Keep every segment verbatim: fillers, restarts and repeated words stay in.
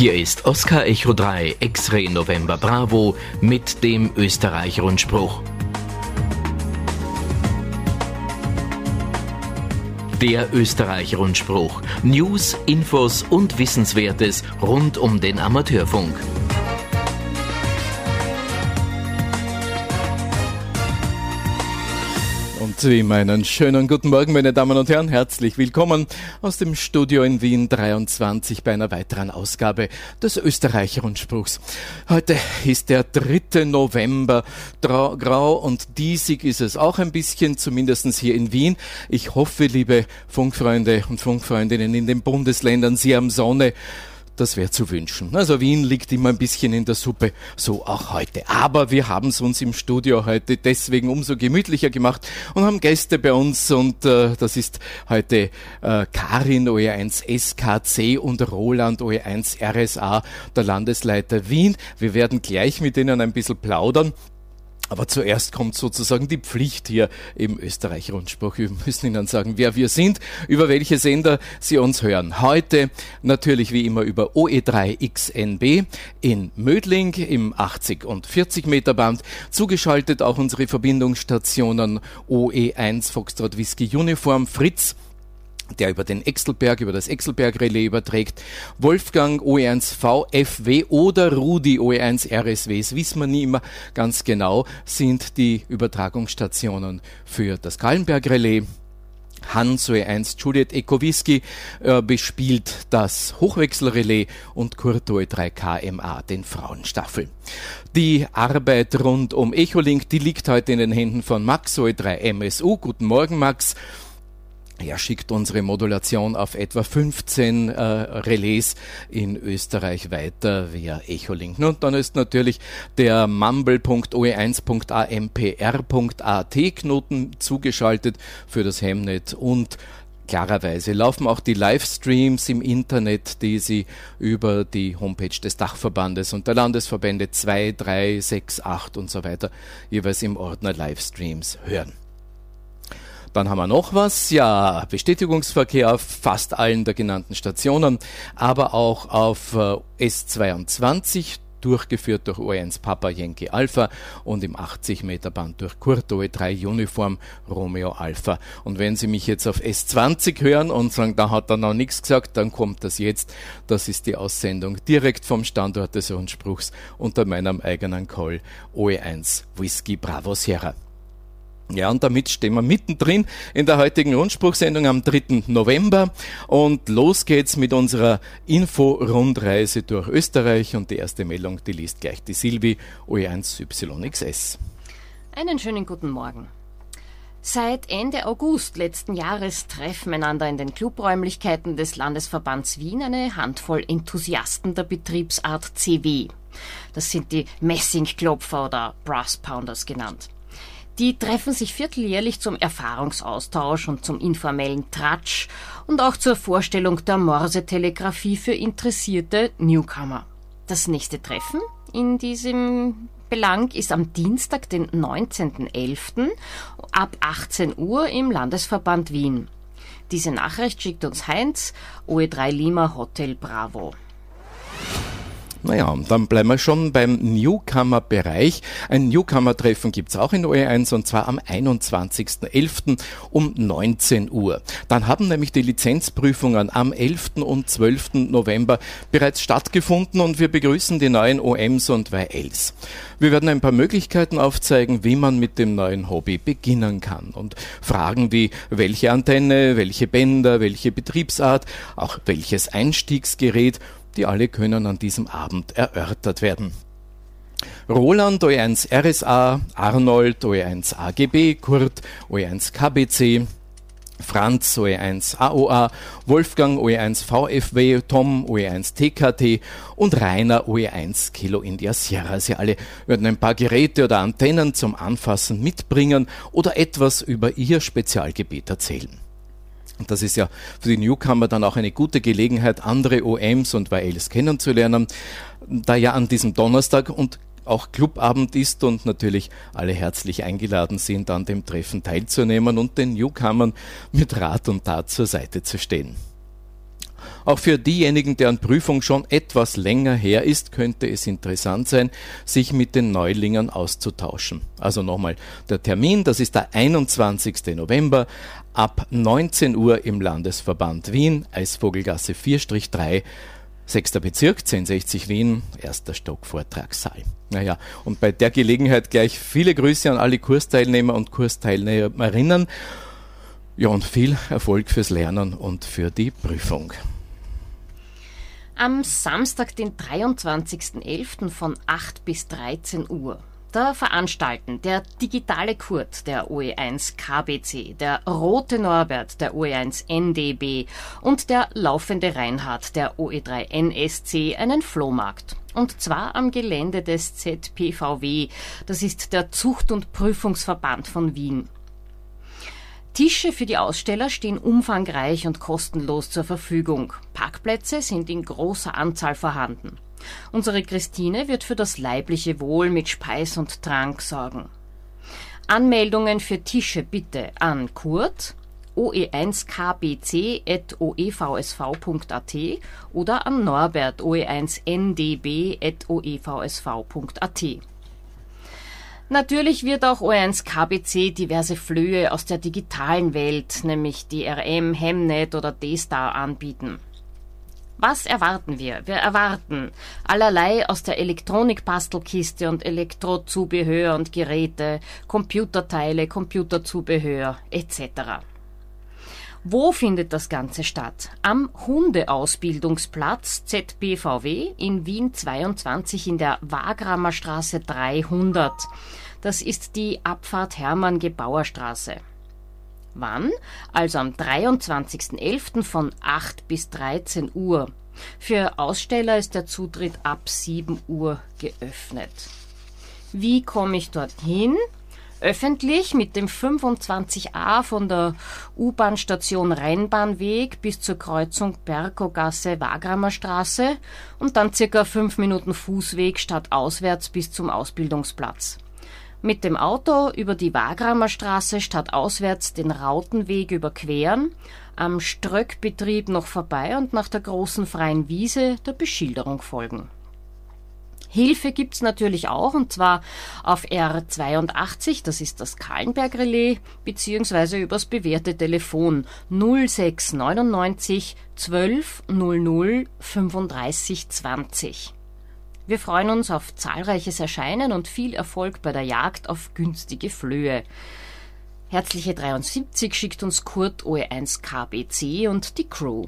Hier ist Oscar Echo drei X-Ray November Bravo mit dem Österreich-Rundspruch. Der Österreich-Rundspruch. News, Infos und Wissenswertes rund um den Amateurfunk. Und wie immer einen schönen guten Morgen, meine Damen und Herren. Herzlich willkommen aus dem Studio in Wien dreiundzwanzig bei einer weiteren Ausgabe des Österreich-Rundspruchs. Heute ist der dritte November. Trau, grau und diesig ist es auch ein bisschen, zumindest hier in Wien. Ich hoffe, liebe Funkfreunde und Funkfreundinnen in den Bundesländern, Sie haben Sonne. Das wäre zu wünschen. Also Wien liegt immer ein bisschen in der Suppe, so auch heute. Aber wir haben es uns im Studio heute deswegen umso gemütlicher gemacht und haben Gäste bei uns und äh, das ist heute äh, Karin O E eins S K C und Roland O E eins R S A, der Landesleiter Wien. Wir werden gleich mit ihnen ein bisschen plaudern. Aber zuerst kommt sozusagen die Pflicht hier im Österreich-Rundspruch. Wir müssen Ihnen sagen, wer wir sind, über welche Sender Sie uns hören. Heute natürlich wie immer über O E drei X N B in Mödling im achtzig und vierzig Meter Band. Zugeschaltet auch unsere Verbindungsstationen O E eins Foxtrot Whisky Uniform Fritz, der über den Exelberg, über das Exelberg-Relais überträgt, Wolfgang O E eins V F W oder Rudi O E eins R S W, das wissen wir nie immer ganz genau, sind die Übertragungsstationen für das Kahlenberg-Relais. Hans O E eins Juliet Eco Whisky äh, bespielt das Hochwechselrelais und Kurt O E drei K M A den Frauenstaffel. Die Arbeit rund um Echolink, die liegt heute in den Händen von Max O E drei M S U. Guten Morgen, Max. Er schickt unsere Modulation auf etwa fünfzehn äh, Relais in Österreich weiter via Echolink. Und dann ist natürlich der mumble Punkt O E eins Punkt A M P R Punkt A T Knoten zugeschaltet für das Hemnet und klarerweise laufen auch die Livestreams im Internet, die Sie über die Homepage des Dachverbandes und der Landesverbände zwei, drei, sechs, acht und so weiter jeweils im Ordner Livestreams hören. Dann haben wir noch was, ja, Bestätigungsverkehr auf fast allen der genannten Stationen, aber auch auf äh, S zweiundzwanzig, durchgeführt durch O E eins Papa Yankee Alpha und im achtzig Meter Band durch Kurt O E drei Uniform Romeo Alpha. Und wenn Sie mich jetzt auf S zwanzig hören und sagen, da hat er noch nichts gesagt, dann kommt das jetzt. Das ist die Aussendung direkt vom Standort des Rundspruchs unter meinem eigenen Call O E eins Whisky Bravo Sierra. Ja, und damit stehen wir mittendrin in der heutigen Rundspruchsendung am dritten November und los geht's mit unserer Info-Rundreise durch Österreich und die erste Meldung, die liest gleich die Silvi, O E eins Y X S. Einen schönen guten Morgen. Seit Ende August letzten Jahres treffen einander in den Clubräumlichkeiten des Landesverbands Wien eine Handvoll Enthusiasten der Betriebsart C W. Das sind die Messingklopfer oder Brass Pounders genannt. Die treffen sich vierteljährlich zum Erfahrungsaustausch und zum informellen Tratsch und auch zur Vorstellung der Morsetelegrafie für interessierte Newcomer. Das nächste Treffen in diesem Belang ist am Dienstag, den neunzehnten elften ab achtzehn Uhr im Landesverband Wien. Diese Nachricht schickt uns Heinz, O E drei Lima Hotel Bravo. Naja, dann bleiben wir schon beim Newcomer-Bereich. Ein Newcomer-Treffen gibt's auch in O E eins und zwar am einundzwanzigsten elften um neunzehn Uhr. Dann haben nämlich die Lizenzprüfungen am elften und zwölften November bereits stattgefunden und wir begrüßen die neuen O Ms und Y Ls. Wir werden ein paar Möglichkeiten aufzeigen, wie man mit dem neuen Hobby beginnen kann und Fragen wie welche Antenne, welche Bänder, welche Betriebsart, auch welches Einstiegsgerät, die alle können an diesem Abend erörtert werden. Roland O E eins R S A, Arnold O E eins A G B, Kurt O E eins K B C, Franz O E eins A O A, Wolfgang O E eins V F W, Tom O E eins T K T und Rainer O E eins Kilo India Sierra. Sie alle werden ein paar Geräte oder Antennen zum Anfassen mitbringen oder etwas über ihr Spezialgebiet erzählen. Und das ist ja für die Newcomer dann auch eine gute Gelegenheit, andere O Ms und Y Ls kennenzulernen, da ja an diesem Donnerstag und auch Clubabend ist und natürlich alle herzlich eingeladen sind, an dem Treffen teilzunehmen und den Newcomern mit Rat und Tat zur Seite zu stehen. Auch für diejenigen, deren Prüfung schon etwas länger her ist, könnte es interessant sein, sich mit den Neulingern auszutauschen. Also nochmal der Termin, das ist der einundzwanzigsten November ab neunzehn Uhr im Landesverband Wien, Eisvogelgasse vier drei, sechster Bezirk, zehn sechzig Wien, erster Stock, Vortragssaal. Naja, und bei der Gelegenheit gleich viele Grüße an alle Kursteilnehmer und Kursteilnehmerinnen. Ja, und viel Erfolg fürs Lernen und für die Prüfung. Am Samstag, den dreiundzwanzigsten elften von acht bis dreizehn Uhr. Da veranstalten der digitale Kurt, der O E eins K B C, der rote Norbert, der O E eins N D B und der laufende Reinhard, der O E drei N S C, einen Flohmarkt. Und zwar am Gelände des Z P V W, das ist der Zucht- und Prüfungsverband von Wien. Tische für die Aussteller stehen umfangreich und kostenlos zur Verfügung. Parkplätze sind in großer Anzahl vorhanden. Unsere Christine wird für das leibliche Wohl mit Speis und Trank sorgen. Anmeldungen für Tische bitte an Kurt, O E eins K B C at o e v s v punkt a t oder an Norbert, O E eins N D B at o e v s v punkt a t. Natürlich wird auch O E eins K B C diverse Flöhe aus der digitalen Welt, nämlich D R M, Hemnet oder D-Star anbieten. Was erwarten wir? Wir erwarten allerlei aus der Elektronikbastelkiste und Elektrozubehör und Geräte, Computerteile, Computerzubehör et cetera. Wo findet das Ganze statt? Am Hundeausbildungsplatz Z B V W in Wien zweiundzwanzig in der Wagramer Straße dreihundert. Das ist die Abfahrt Hermann-Gebauer-Straße. Wann? Also am dreiundzwanzigsten elften von acht bis dreizehn Uhr. Für Aussteller ist der Zutritt ab sieben Uhr geöffnet. Wie komme ich dorthin? Öffentlich mit dem fünfundzwanzig a von der U-Bahn-Station Rheinbahnweg bis zur Kreuzung Berkogasse Wagramer Straße und dann circa fünf Minuten Fußweg stadtauswärts bis zum Ausbildungsplatz. Mit dem Auto über die Wagramer Straße stadtauswärts den Rautenweg überqueren, am Ströckbetrieb noch vorbei und nach der großen freien Wiese der Beschilderung folgen. Hilfe gibt's natürlich auch, und zwar auf R zweiundachtzig, das ist das Kahlenberg-Relais, beziehungsweise übers bewährte Telefon null sechs neunundneunzig zwölf null null fünfunddreißig zwanzig. Wir freuen uns auf zahlreiches Erscheinen und viel Erfolg bei der Jagd auf günstige Flöhe. Herzliche dreiundsiebzig schickt uns Kurt O E eins K B C und die Crew.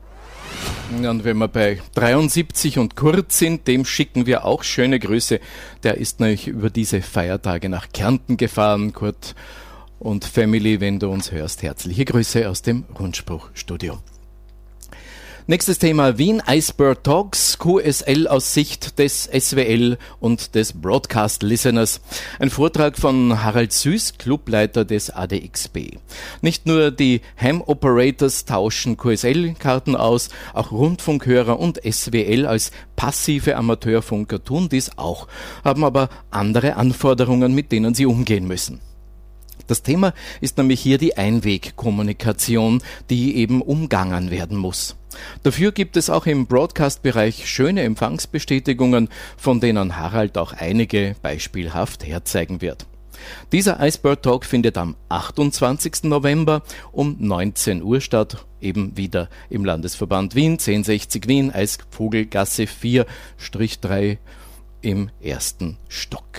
Und wenn wir bei dreiundsiebzig und Kurt sind, dem schicken wir auch schöne Grüße. Der ist nämlich über diese Feiertage nach Kärnten gefahren. Kurt und Family, wenn du uns hörst, herzliche Grüße aus dem Rundspruchstudio. Nächstes Thema: Wien Icebird Talks, Q S L aus Sicht des S W L und des Broadcast Listeners. Ein Vortrag von Harald Süß, Clubleiter des A D X B. Nicht nur die Ham Operators tauschen Q S L-Karten aus, auch Rundfunkhörer und S W L als passive Amateurfunker tun dies auch, haben aber andere Anforderungen, mit denen sie umgehen müssen. Das Thema ist nämlich hier die Einwegkommunikation, die eben umgangen werden muss. Dafür gibt es auch im Broadcast-Bereich schöne Empfangsbestätigungen, von denen Harald auch einige beispielhaft herzeigen wird. Dieser Icebird Talk findet am achtundzwanzigsten November um neunzehn Uhr statt, eben wieder im Landesverband Wien, zehn sechzig Wien, Eisvogelgasse vier drei im ersten Stock.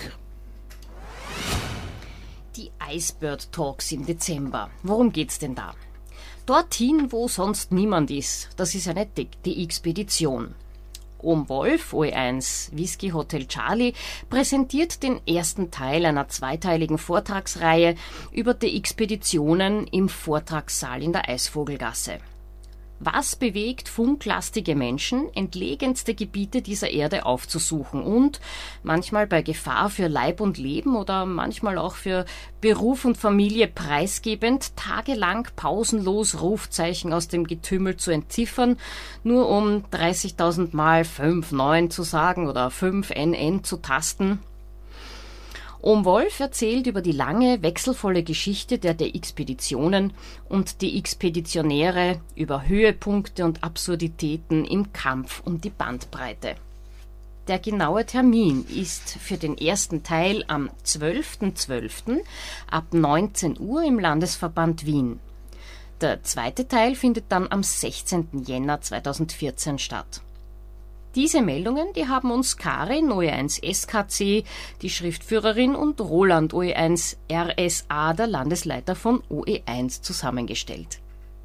Die Icebird Talks im Dezember. Worum geht's denn da? Dorthin, wo sonst niemand ist. Das ist eine die Expedition. Ohm Wolf, O E eins Whisky Hotel Charlie, präsentiert den ersten Teil einer zweiteiligen Vortragsreihe über die Expeditionen im Vortragssaal in der Eisvogelgasse. Was bewegt funklastige Menschen, entlegenste Gebiete dieser Erde aufzusuchen und, manchmal bei Gefahr für Leib und Leben oder manchmal auch für Beruf und Familie preisgebend, tagelang pausenlos Rufzeichen aus dem Getümmel zu entziffern, nur um dreißigtausend Mal fünf neun zu sagen oder fünf N N zu tasten? Ohm Wolf erzählt über die lange, wechselvolle Geschichte der D Expeditionen und die Expeditionäre, über Höhepunkte und Absurditäten im Kampf um die Bandbreite. Der genaue Termin ist für den ersten Teil am zwölften zwölften ab neunzehn Uhr im Landesverband Wien. Der zweite Teil findet dann am sechzehnten Jänner zweitausendvierzehn statt. Diese Meldungen, die haben uns Karin, O E eins S K C, die Schriftführerin, und Roland, O E eins R S A, der Landesleiter von O E eins, zusammengestellt.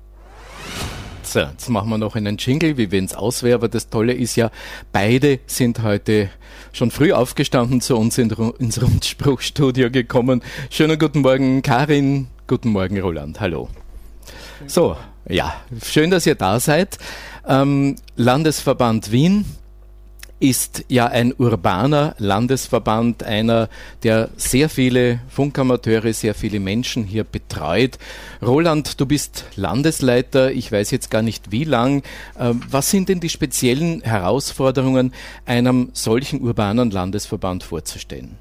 So, jetzt machen wir noch einen Jingle, wie wenn es aus wäre, aber das Tolle ist ja, beide sind heute schon früh aufgestanden zu uns in, ins Rundspruchstudio gekommen. Schönen guten Morgen, Karin, guten Morgen, Roland, hallo. So, ja, schön, dass ihr da seid. Ähm, Landesverband Wien ist ja ein urbaner Landesverband, einer, der sehr viele Funkamateure, sehr viele Menschen hier betreut. Roland, du bist Landesleiter, ich weiß jetzt gar nicht wie lang. Ähm, was sind denn die speziellen Herausforderungen, einem solchen urbanen Landesverband vorzustellen?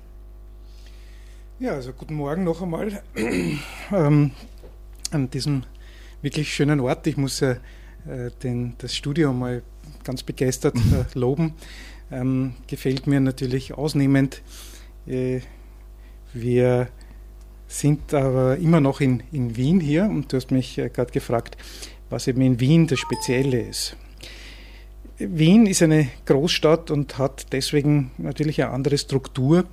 Ja, also guten Morgen noch einmal ähm, an diesem wirklich schönen Ort. Ich muss ja äh, den, das Studio mal ganz begeistert äh, loben. Ähm, gefällt mir natürlich ausnehmend. Äh, wir sind aber immer noch in, in Wien hier, und du hast mich äh, gerade gefragt, was eben in Wien das Spezielle ist. Wien ist eine Großstadt und hat deswegen natürlich eine andere Struktur,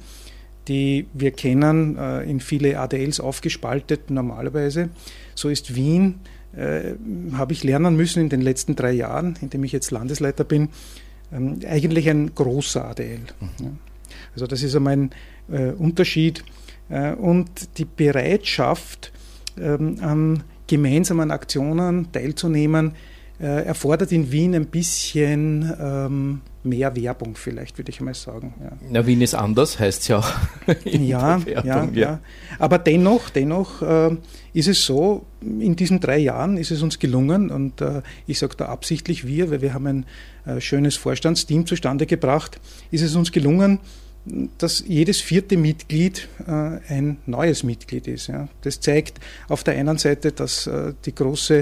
die wir kennen, äh, in viele A D Ls aufgespaltet normalerweise. So ist Wien, äh, habe ich lernen müssen in den letzten drei Jahren, in dem ich jetzt Landesleiter bin, ähm, eigentlich ein großer A D L. Mhm. Ja. Also das ist einmal ein äh, Unterschied. Äh, und die Bereitschaft, ähm, an gemeinsamen Aktionen teilzunehmen, äh, erfordert in Wien ein bisschen ähm, mehr Werbung, vielleicht würde ich mal sagen. Ja. Na, Wien ist anders, heißt es ja auch. In ja, der Werbung, ja, ja. Aber dennoch, dennoch äh, ist es so, in diesen drei Jahren ist es uns gelungen, und äh, ich sage da absichtlich wir, weil wir haben ein äh, schönes Vorstandsteam zustande gebracht, ist es uns gelungen, dass jedes vierte Mitglied äh, ein neues Mitglied ist. Ja. Das zeigt auf der einen Seite, dass äh, die große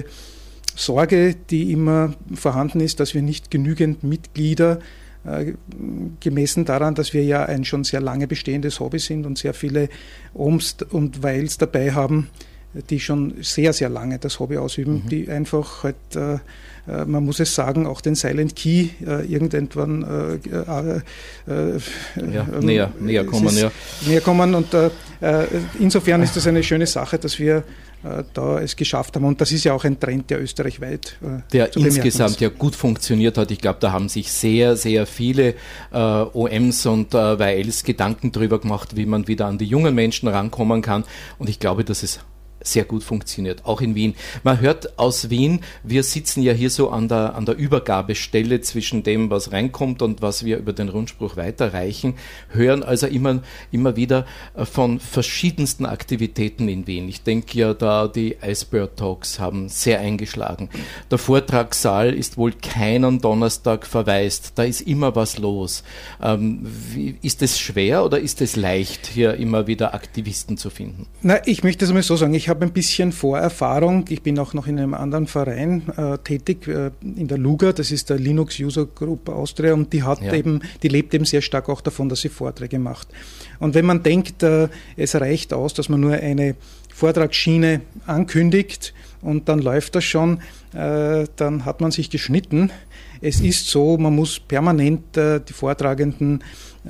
Sorge, die immer vorhanden ist, dass wir nicht genügend Mitglieder, äh, gemessen daran, dass wir ja ein schon sehr lange bestehendes Hobby sind und sehr viele Ohms und Weils dabei haben, die schon sehr, sehr lange das Hobby ausüben, mhm. die einfach halt, äh, man muss es sagen, auch den Silent Key äh, irgendwann äh, äh, äh, ja, äh, näher, näher kommen. Ja. Näher kommen und äh, insofern ist das eine schöne Sache, dass wir äh, da es geschafft haben, und das ist ja auch ein Trend, der österreichweit äh, der insgesamt ja gut funktioniert hat. Ich glaube, da haben sich sehr, sehr viele äh, O Ms und äh, Y Ls Gedanken darüber gemacht, wie man wieder an die jungen Menschen rankommen kann, und ich glaube, dass es sehr gut funktioniert, auch in Wien. Man hört aus Wien, wir sitzen ja hier so an der, an der Übergabestelle zwischen dem, was reinkommt und was wir über den Rundspruch weiterreichen, hören also immer, immer wieder von verschiedensten Aktivitäten in Wien. Ich denke ja, da die Icebird Talks haben sehr eingeschlagen. Der Vortragssaal ist wohl keinen Donnerstag verwaist, da ist immer was los. Ähm, wie, ist es schwer oder ist es leicht, hier immer wieder Aktivisten zu finden? Na, ich möchte es mal so sagen, ich habe ein bisschen Vorerfahrung. Ich bin auch noch in einem anderen Verein äh, tätig, äh, in der LUGA, das ist der Linux User Group Austria, und die hat ja. eben, die lebt eben sehr stark auch davon, dass sie Vorträge macht. Und wenn man denkt, äh, es reicht aus, dass man nur eine Vortragsschiene ankündigt und dann läuft das schon, äh, dann hat man sich geschnitten. Es ist so, man muss permanent äh, die Vortragenden äh,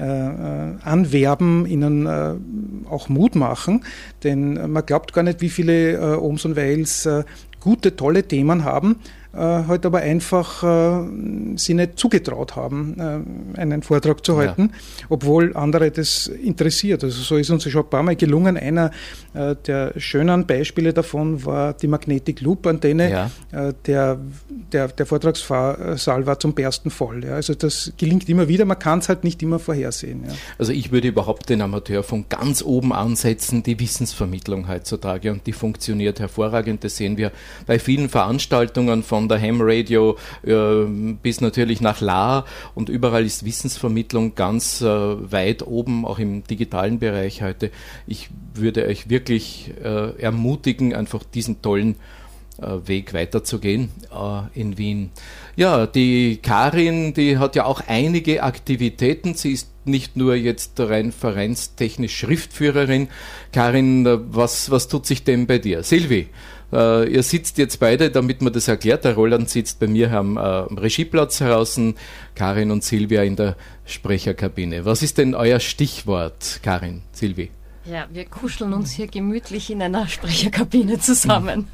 anwerben, ihnen äh, auch Mut machen, denn man glaubt gar nicht, wie viele äh, Ohms und Weils äh, gute, tolle Themen haben, äh, halt aber einfach äh, sie nicht zugetraut haben, äh, einen Vortrag zu halten, ja. obwohl andere das interessiert. Also so ist uns schon ein paar Mal gelungen. Einer äh, der schönen Beispiele davon war die Magnetic Loop Antenne. Ja. Äh, der, der, der Vortragssaal war zum Bersten voll. Ja. Also das gelingt immer wieder, man kann es halt nicht immer vorhersehen. Ja. Also ich würde überhaupt den Amateurfunk ganz oben ansetzen, die Wissensvermittlung heutzutage, und die funktioniert hervorragend. Das sehen wir bei vielen Veranstaltungen von von der Ham Radio äh, bis natürlich nach Lahr, und überall ist Wissensvermittlung ganz äh, weit oben, auch im digitalen Bereich heute. Ich würde euch wirklich äh, ermutigen, einfach diesen tollen äh, Weg weiterzugehen äh, in Wien. Ja, die Karin, die hat ja auch einige Aktivitäten. Sie ist nicht nur jetzt rein vereinstechnisch Schriftführerin. Karin, was, was tut sich denn bei dir? Silvi, äh, ihr sitzt jetzt beide, damit man das erklärt. Der Roland sitzt bei mir am, äh, am Regieplatz draußen, Karin und Silvia in der Sprecherkabine. Was ist denn euer Stichwort, Karin, Silvi? Ja, wir kuscheln uns hier gemütlich in einer Sprecherkabine zusammen.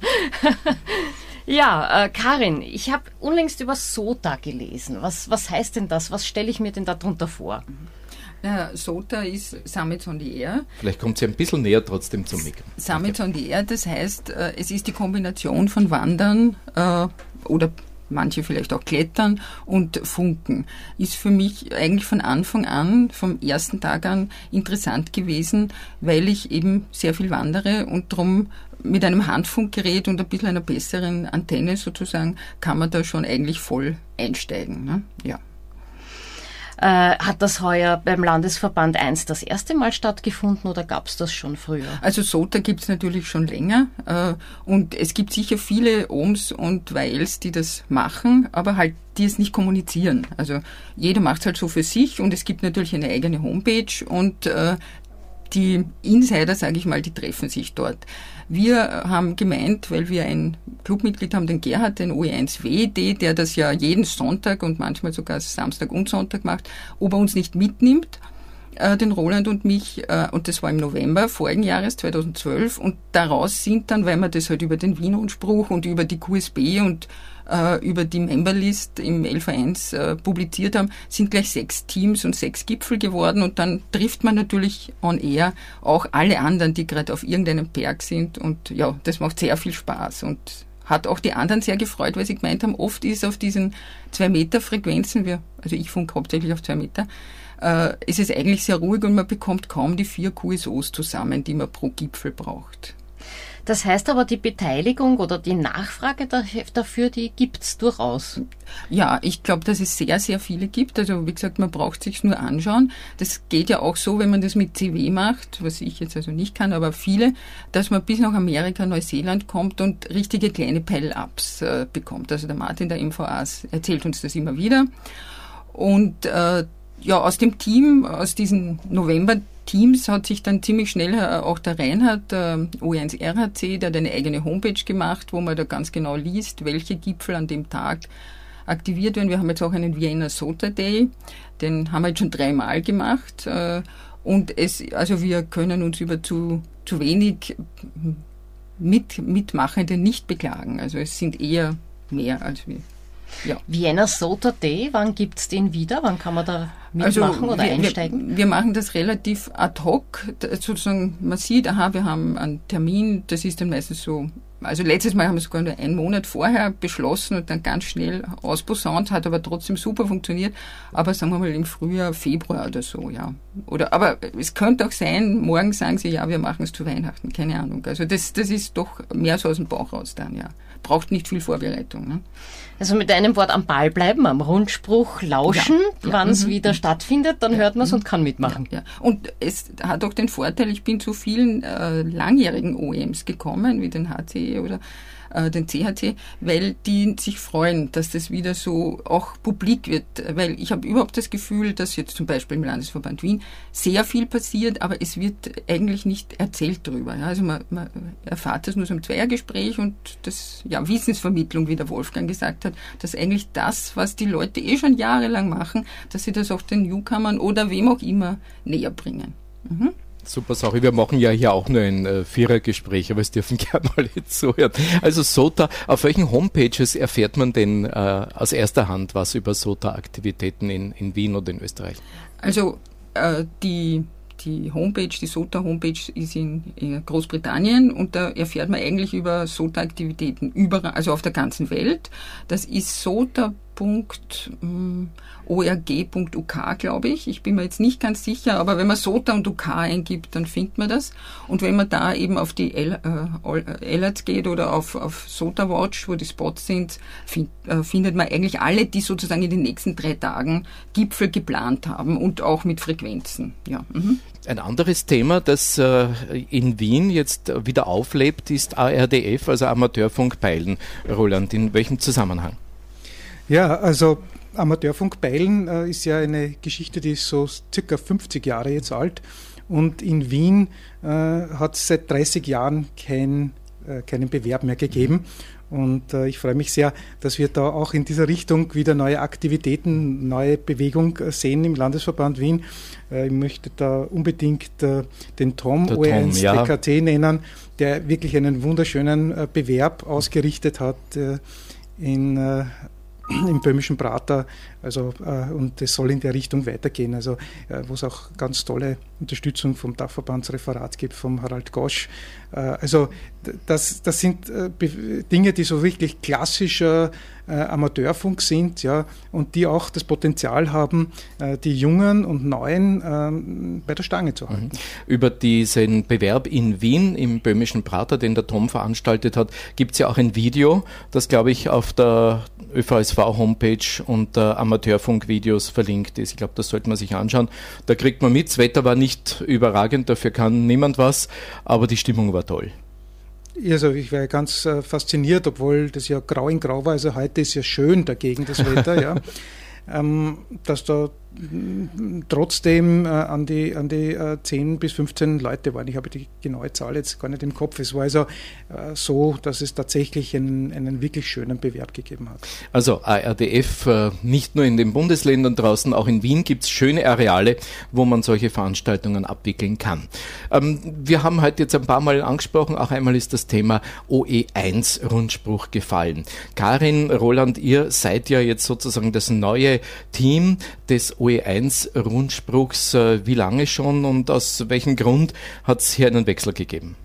Ja, äh, Karin, ich habe unlängst über SOTA gelesen. Was, was heißt denn das? Was stelle ich mir denn darunter vor? Ja, SOTA ist Summits on the Air. Vielleicht kommt sie ein bisschen näher trotzdem zum Mikro. Summits on the Air, das heißt, äh, es ist die Kombination von Wandern äh, oder manche vielleicht auch Klettern und Funken. Ist für mich eigentlich von Anfang an, vom ersten Tag an interessant gewesen, weil ich eben sehr viel wandere und darum mit einem Handfunkgerät und ein bisschen einer besseren Antenne sozusagen kann man da schon eigentlich voll einsteigen. Ne? Ja. Äh, hat das heuer beim Landesverband eins das erste Mal stattgefunden oder gab es das schon früher? Also SOTA gibt es natürlich schon länger äh, und es gibt sicher viele Ohms und W Ls, die das machen, aber halt die es nicht kommunizieren. Also jeder macht es halt so für sich und es gibt natürlich eine eigene Homepage und äh, die Insider, sage ich mal, die treffen sich dort. Wir haben gemeint, weil wir ein Clubmitglied haben, den Gerhard, den O E eins W D, der das ja jeden Sonntag und manchmal sogar Samstag und Sonntag macht, ob er uns nicht mitnimmt, äh, den Roland und mich, äh, und das war im November vorigen Jahres, zweitausendzwölf, und daraus sind dann, weil wir das halt über den Wien-Rundspruch und über die Q S B und äh, über die Memberlist im L V eins äh, publiziert haben, sind gleich sechs Teams und sechs Gipfel geworden und dann trifft man natürlich on air auch alle anderen, die gerade auf irgendeinem Berg sind und ja, das macht sehr viel Spaß und hat auch die anderen sehr gefreut, weil sie gemeint haben, oft ist auf diesen zwei Meter Frequenzen, wir, also ich funke hauptsächlich auf zwei Meter, äh, ist es eigentlich sehr ruhig und man bekommt kaum die vier Q S Os zusammen, die man pro Gipfel braucht. Das heißt aber, die Beteiligung oder die Nachfrage dafür, die gibt's durchaus. Ja, ich glaube, dass es sehr, sehr viele gibt. Also wie gesagt, man braucht sich's nur anschauen. Das geht ja auch so, wenn man das mit C W macht, was ich jetzt also nicht kann, aber viele, dass man bis nach Amerika, Neuseeland kommt und richtige kleine Pile-Ups äh, bekommt. Also der Martin, der M V A, erzählt uns das immer wieder. Und äh, ja, aus dem Team, aus diesen November Teams hat sich dann ziemlich schnell auch der Reinhard, äh, O E eins R H C, der hat eine eigene Homepage gemacht, wo man da ganz genau liest, welche Gipfel an dem Tag aktiviert werden. Wir haben jetzt auch einen Vienna SOTA Day, den haben wir jetzt schon dreimal gemacht. Äh, und es, also wir können uns über zu, zu wenig mit, Mitmachende nicht beklagen. Also es sind eher mehr als wir. Ja. Vienna SOTA Day, wann gibt es den wieder? Wann kann man da mitmachen also oder wir, einsteigen? Wir, wir machen das relativ ad hoc. Sozusagen, man sieht, aha, wir haben einen Termin, das ist dann meistens so, also letztes Mal haben wir sogar nur einen Monat vorher beschlossen und dann ganz schnell ausposaunt, hat aber trotzdem super funktioniert. Aber sagen wir mal im Frühjahr, Februar oder so, ja. Oder, aber es könnte auch sein, morgen sagen sie, ja, wir machen es zu Weihnachten, keine Ahnung. Also das, das ist doch mehr so aus dem Bauch raus dann, ja. Braucht nicht viel Vorbereitung. Ne? Also mit einem Wort am Ball bleiben, am Rundspruch lauschen, ja, ja, wann es wieder mhm. stattfindet, dann ja, hört man es und kann mitmachen. Ja, ja. Und es hat auch den Vorteil, ich bin zu vielen äh, langjährigen O E Ms gekommen, wie den H C E oder äh, den C H C, weil die sich freuen, dass das wieder so auch publik wird. Weil ich habe überhaupt das Gefühl, dass jetzt zum Beispiel im Landesverband Wien sehr viel passiert, aber es wird eigentlich nicht erzählt drüber. Ja? Also man, man erfahrt das nur so im Zweiergespräch und das, ja, Wissensvermittlung, wie der Wolfgang gesagt hat, dass eigentlich das, was die Leute eh schon jahrelang machen, dass sie das auch den Newcomern oder wem auch immer näher bringen. Mhm. Super Sache. Wir machen ja hier auch nur ein äh, Vierergespräch, aber es dürfen gerne alle zuhören. Also SOTA, auf welchen Homepages erfährt man denn äh, aus erster Hand was über SOTA-Aktivitäten in, in Wien oder in Österreich? Also äh, die Die Homepage, die SOTA-Homepage ist in, in Großbritannien und da erfährt man eigentlich über SOTA-Aktivitäten überall, also auf der ganzen Welt. Das ist sota O R G Punkt U K, glaube ich. Ich bin mir jetzt nicht ganz sicher, aber wenn man SOTA und U K eingibt, dann findet man das. Und wenn man da eben auf die L A T geht oder auf, auf SOTA Watch, wo die Spots sind, find, äh, findet man eigentlich alle, die sozusagen in den nächsten drei Tagen Gipfel geplant haben und auch mit Frequenzen. Ja. Mhm. Ein anderes Thema, das äh, in Wien jetzt wieder auflebt, ist A R D F, also Amateurfunk Peilen. Roland, in welchem Zusammenhang? Ja, also Amateurfunk Peilen äh, ist ja eine Geschichte, die ist so circa fünfzig Jahre jetzt alt, und in Wien äh, hat es seit dreißig Jahren kein, äh, keinen Bewerb mehr gegeben. Und äh, ich freue mich sehr, dass wir da auch in dieser Richtung wieder neue Aktivitäten, neue Bewegung äh, sehen im Landesverband Wien. Äh, ich möchte da unbedingt äh, den Tom, O E eins ja. D K T nennen, der wirklich einen wunderschönen äh, Bewerb ausgerichtet hat äh, in äh, im böhmischen Prater, also äh, und es soll in der Richtung weitergehen, also äh, wo es auch ganz tolle Unterstützung vom Dachverbandsreferat gibt, vom Harald Gosch. Äh, also das, das sind äh, Dinge, die so wirklich klassischer äh, Amateurfunk sind, ja, und die auch das Potenzial haben, äh, die Jungen und Neuen äh, bei der Stange zu halten. Mhm. Über diesen Bewerb in Wien im böhmischen Prater, den der Tom veranstaltet hat, gibt es ja auch ein Video, das, glaube ich, auf der Ö V S V-Homepage unter Amateurfunk-Videos verlinkt ist. Ich glaube, das sollte man sich anschauen. Da kriegt man mit, das Wetter war nicht überragend, dafür kann niemand was, aber die Stimmung war toll. Also ich war ganz äh, fasziniert, obwohl das ja grau in grau war, also heute ist ja schön dagegen das Wetter, ja. Ähm, dass da m, trotzdem äh, an die, an die äh, zehn bis fünfzehn Leute waren. Ich habe die genaue Zahl jetzt gar nicht im Kopf. Es war also äh, so, dass es tatsächlich einen, einen wirklich schönen Bewerb gegeben hat. Also A R D F, äh, nicht nur in den Bundesländern draußen, auch in Wien gibt es schöne Areale, wo man solche Veranstaltungen abwickeln kann. Ähm, wir haben heute jetzt ein paar Mal angesprochen, auch einmal ist das Thema O E eins Rundspruch gefallen. Karin, Roland, ihr seid ja jetzt sozusagen das neue Team des O E eins Rundspruchs. Wie lange schon und aus welchem Grund hat es hier einen Wechsel gegeben?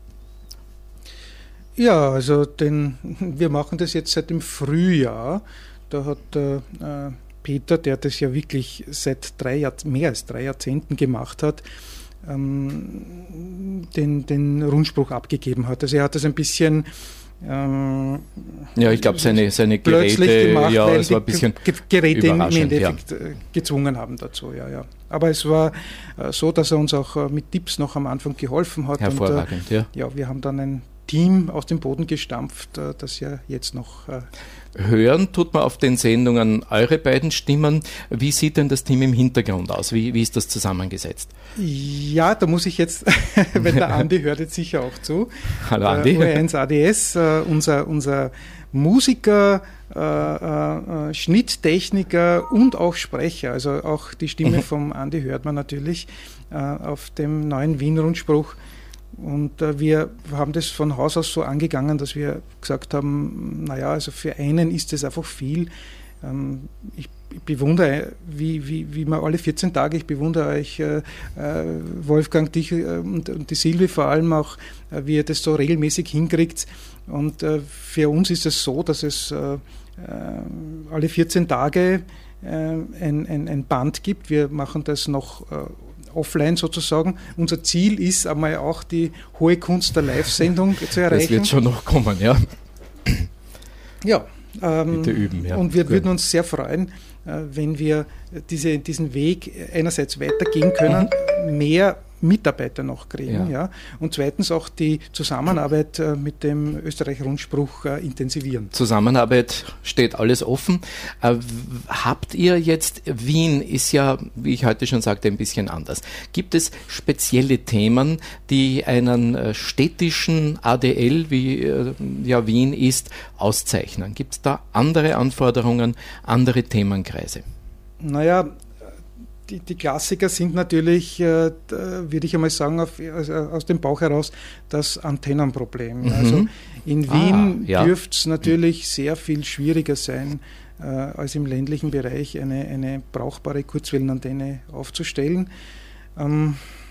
Ja, also den, wir machen das jetzt seit dem Frühjahr. Da hat äh, Peter, der das ja wirklich seit drei Jahr, mehr als drei Jahrzehnten gemacht hat, ähm, den, den Rundspruch abgegeben hat. Also er hat das ein bisschen Ähm, ja, ich glaube, seine, seine Geräte, gemacht, ja, weil es war ein bisschen Ge- Geräte im überraschend, Endeffekt ja. gezwungen haben dazu, ja, ja. Aber es war äh, so, dass er uns auch äh, mit Tipps noch am Anfang geholfen hat. Hervorragend, und, äh, ja. Ja, wir haben dann ein Team aus dem Boden gestampft, äh, das ja jetzt noch äh, hören tut man auf den Sendungen eure beiden Stimmen. Wie sieht denn das Team im Hintergrund aus? Wie, wie ist das zusammengesetzt? Ja, da muss ich jetzt, weil der Andi hört jetzt sicher auch zu. Hallo Andi. O E eins A D S, äh, unser, unser Musiker, äh, äh, Schnitttechniker und auch Sprecher. Also auch die Stimme mhm. vom Andi hört man natürlich äh, auf dem neuen Wien-Rundspruch. Und äh, wir haben das von Haus aus so angegangen, dass wir gesagt haben, naja, also für einen ist das einfach viel. Ähm, ich, ich bewundere, wie, wie, wie man alle vierzehn Tage, ich bewundere euch, äh, äh, Wolfgang, dich äh, und, und die Silvi vor allem auch, äh, wie ihr das so regelmäßig hinkriegt. Und äh, für uns ist es so, dass es äh, äh, alle vierzehn Tage äh, ein, ein, ein Band gibt. Wir machen das noch äh, offline sozusagen. Unser Ziel ist einmal auch die hohe Kunst der Live-Sendung zu erreichen. Das wird schon noch kommen, ja. Ja, ähm, bitte üben, ja. Und wir Gut. würden uns sehr freuen, äh, wenn wir diese, diesen Weg einerseits weitergehen können, mhm. mehr Mitarbeiter noch kriegen, ja. ja, und zweitens auch die Zusammenarbeit äh, mit dem Österreich-Rundspruch äh, intensivieren. Zusammenarbeit steht alles offen. Äh, habt ihr jetzt, Wien ist ja, wie ich heute schon sagte, ein bisschen anders. Gibt es spezielle Themen, die einen äh, städtischen A D L, wie äh, ja Wien ist, auszeichnen? Gibt es da andere Anforderungen, andere Themenkreise? Naja, Die, die Klassiker sind natürlich, äh, würde ich einmal sagen, auf, also aus dem Bauch heraus, das Antennenproblem. Mhm. Also in Wien ah, ja. dürfte es natürlich sehr viel schwieriger sein, äh, als im ländlichen Bereich eine, eine brauchbare Kurzwellenantenne aufzustellen. Ähm,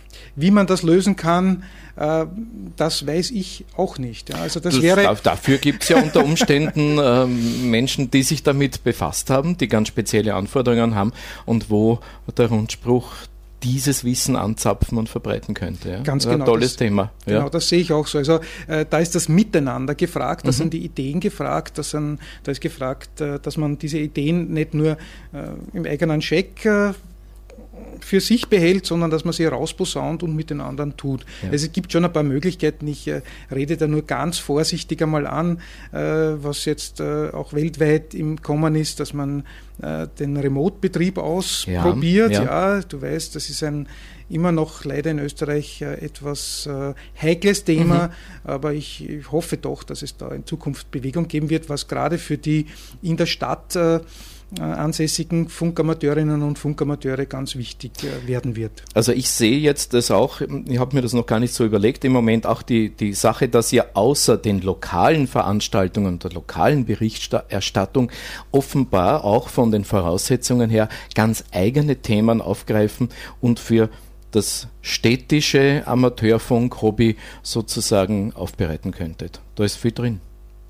Wie man das lösen kann, äh, das weiß ich auch nicht. Ja. Also das, das wäre dafür gibt es ja unter Umständen äh, Menschen, die sich damit befasst haben, die ganz spezielle Anforderungen haben und wo der Rundspruch dieses Wissen anzapfen und verbreiten könnte. Ja. Ganz das ist genau. Ein tolles das, Thema. Ja. Genau, das sehe ich auch so. Also äh, da ist das Miteinander gefragt, da mhm. sind die Ideen gefragt, da, sind, da ist gefragt, äh, dass man diese Ideen nicht nur äh, im eigenen Scheck äh, für sich behält, sondern dass man sie rausposaunt und mit den anderen tut. Ja. Also es gibt schon ein paar Möglichkeiten. Ich äh, rede da nur ganz vorsichtig einmal an, äh, was jetzt äh, auch weltweit im Kommen ist, dass man äh, den Remote-Betrieb ausprobiert. Ja, ja. ja, du weißt, das ist ein immer noch leider in Österreich äh, etwas äh, heikles Thema, mhm. aber ich, ich hoffe doch, dass es da in Zukunft Bewegung geben wird, was gerade für die in der Stadt äh, ansässigen Funkamateurinnen und Funkamateure ganz wichtig äh, werden wird. Also ich sehe jetzt das auch, ich habe mir das noch gar nicht so überlegt, im Moment auch die, die Sache, dass ihr außer den lokalen Veranstaltungen und der lokalen Berichterstattung offenbar auch von den Voraussetzungen her ganz eigene Themen aufgreifen und für das städtische Amateurfunk-Hobby sozusagen aufbereiten könntet. Da ist viel drin.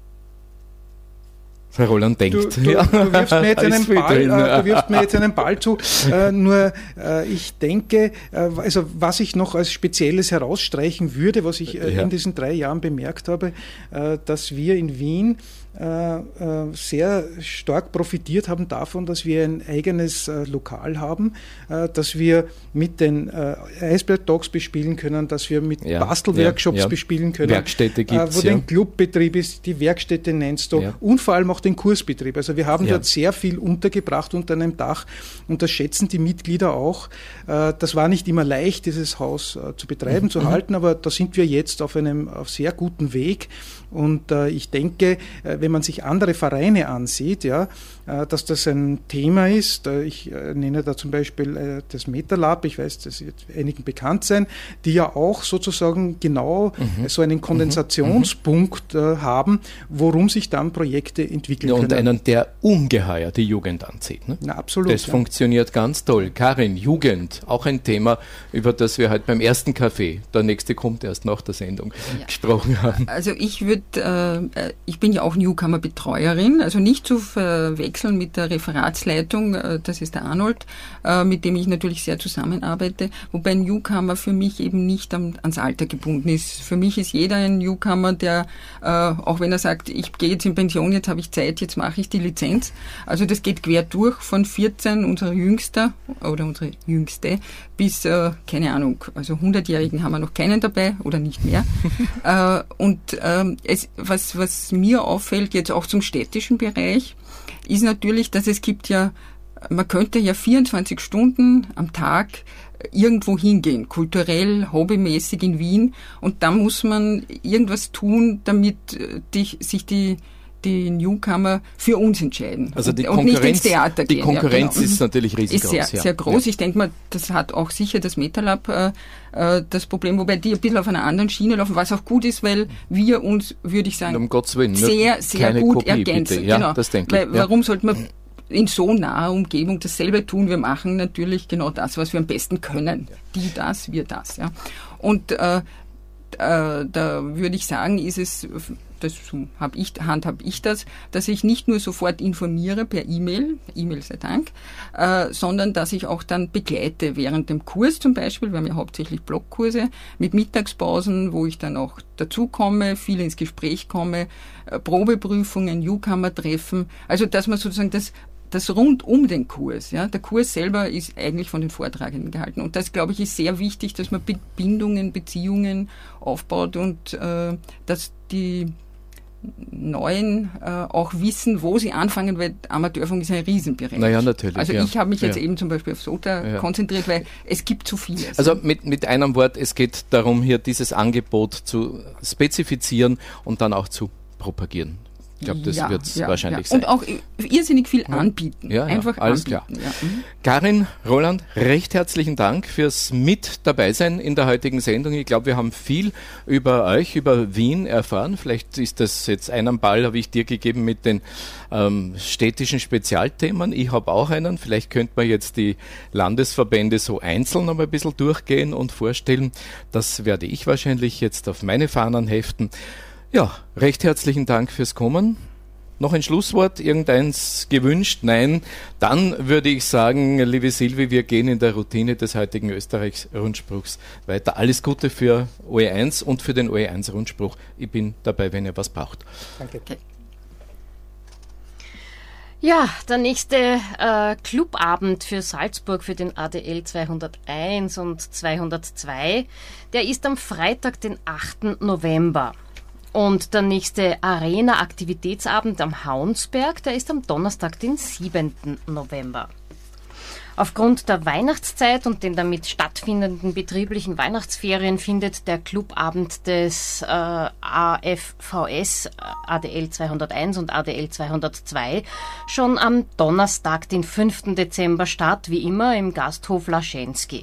Herr Roland denkt. Du, du, ja. du, wirfst mir jetzt einen Ball, drin, äh, du wirfst mir jetzt einen Ball zu. Äh, nur äh, ich denke, äh, also was ich noch als Spezielles herausstreichen würde, was ich äh, ja. in diesen drei Jahren bemerkt habe, äh, dass wir in Wien äh, äh, sehr stark profitiert haben davon, dass wir ein eigenes äh, Lokal haben, äh, dass wir mit den äh, Eisberg-Talks bespielen können, dass wir mit ja. Bastelworkshops ja. Ja. bespielen können, Werkstätte gibt's, äh, wo ja. den Clubbetrieb ist, die Werkstätte nennst du, ja. und vor allem auch den Kursbetrieb. Also wir haben ja. dort sehr viel untergebracht unter einem Dach und das schätzen die Mitglieder auch. Äh, das war nicht immer leicht, dieses Haus äh, zu betreiben, mhm. zu halten, aber da sind wir jetzt auf einem auf sehr guten Weg. Und äh, ich denke, äh, wenn man sich andere Vereine ansieht, ja, äh, dass das ein Thema ist. Äh, ich äh, nenne da zum Beispiel äh, das MetaLab, ich weiß, das wird einigen bekannt sein, die ja auch sozusagen genau mhm. äh, so einen Kondensationspunkt äh, haben, worum sich dann Projekte entwickeln ja, und können. Und einen, der ungeheuer die Jugend anzieht. Ne? Na, absolut. Das ja. funktioniert ganz toll. Karin, Jugend, auch ein Thema, über das wir heute beim ersten Café, der nächste kommt erst nach der Sendung, ja. gesprochen haben. Also ich würde Äh, ich bin ja auch Newcomer-Betreuerin, also nicht zu verwechseln mit der Referatsleitung, äh, das ist der Arnold, äh, mit dem ich natürlich sehr zusammenarbeite, wobei Newcomer für mich eben nicht am, ans Alter gebunden ist. Für mich ist jeder ein Newcomer, der, äh, auch wenn er sagt, ich gehe jetzt in Pension, jetzt habe ich Zeit, jetzt mache ich die Lizenz. Also das geht quer durch von vierzehn, unser Jüngster oder unsere Jüngste, bis, äh, keine Ahnung, also hundertjährigen haben wir noch keinen dabei oder nicht mehr. äh, und ähm, es, was, was mir auffällt, jetzt auch zum städtischen Bereich, ist natürlich, dass es gibt ja, man könnte ja vierundzwanzig Stunden am Tag irgendwo hingehen, kulturell, hobbymäßig in Wien, und da muss man irgendwas tun, damit die, sich die die Newcomer für uns entscheiden also die und, und nicht ins Theater die gehen. Die Konkurrenz ja, genau. ist natürlich riesig ist sehr, groß. Ja. sehr groß. Ja. Ich denke mal, das hat auch sicher das MetaLab äh, äh, das Problem, wobei die ein bisschen auf einer anderen Schiene laufen, was auch gut ist, weil wir uns, würde ich sagen, um Gottes Willen, sehr, sehr gut Kopie, ergänzen. Ja, genau. das denke weil, ich. Ja. Warum sollte man in so naher Umgebung dasselbe tun? Wir machen natürlich genau das, was wir am besten können. Die das, wir das. Ja. Und äh, äh, da würde ich sagen, ist es... das habe ich, handhab ich das, dass ich nicht nur sofort informiere per E-Mail, E-Mail sei Dank, äh, sondern dass ich auch dann begleite während dem Kurs zum Beispiel, wir haben ja hauptsächlich Blockkurse, mit Mittagspausen, wo ich dann auch dazukomme, viel ins Gespräch komme, äh, Probeprüfungen, Newcomer-Treffen, also dass man sozusagen das das rund um den Kurs, ja, der Kurs selber ist eigentlich von den Vortragenden gehalten, und das, glaube ich, ist sehr wichtig, dass man Bindungen, Beziehungen aufbaut und äh, dass die Neuen äh, auch wissen, wo sie anfangen, weil Amateurfunk ist ein Riesenbereich. Naja, natürlich. Also ja. ich habe mich jetzt ja. eben zum Beispiel auf SOTA ja. konzentriert, weil es gibt zu vieles. Also mit, mit einem Wort, es geht darum, hier dieses Angebot zu spezifizieren und dann auch zu propagieren. Ich glaube, das ja, wird es ja, wahrscheinlich ja. sein. Und auch irrsinnig viel anbieten. Ja, ja, Einfach alles anbieten. klar. Ja. Mhm. Karin, Roland, recht herzlichen Dank fürs Mit dabei sein in der heutigen Sendung. Ich glaube, wir haben viel über euch, über Wien erfahren. Vielleicht ist das jetzt einen Ball, habe ich dir gegeben mit den ähm, städtischen Spezialthemen. Ich habe auch einen. Vielleicht könnte man jetzt die Landesverbände so einzeln noch mal ein bisschen durchgehen und vorstellen. Das werde ich wahrscheinlich jetzt auf meine Fahnen heften. Ja, recht herzlichen Dank fürs Kommen. Noch ein Schlusswort, irgendeins gewünscht? Nein. Dann würde ich sagen, liebe Silvi, wir gehen in der Routine des heutigen Österreichs-Rundspruchs weiter. Alles Gute für O E eins und für den O E eins-Rundspruch. Ich bin dabei, wenn ihr was braucht. Danke. Okay. Ja, der nächste äh, Clubabend für Salzburg für den A D L zweihunderteins und zweihundertzwei, der ist am Freitag, den achten November. Und der nächste Arena-Aktivitätsabend am Haunsberg, der ist am Donnerstag, den siebenten November. Aufgrund der Weihnachtszeit und den damit stattfindenden betrieblichen Weihnachtsferien findet der Clubabend des äh, A F V S A D L zweihunderteins und A D L zweihundertzwei schon am Donnerstag, den fünften Dezember statt, wie immer im Gasthof Laschensky.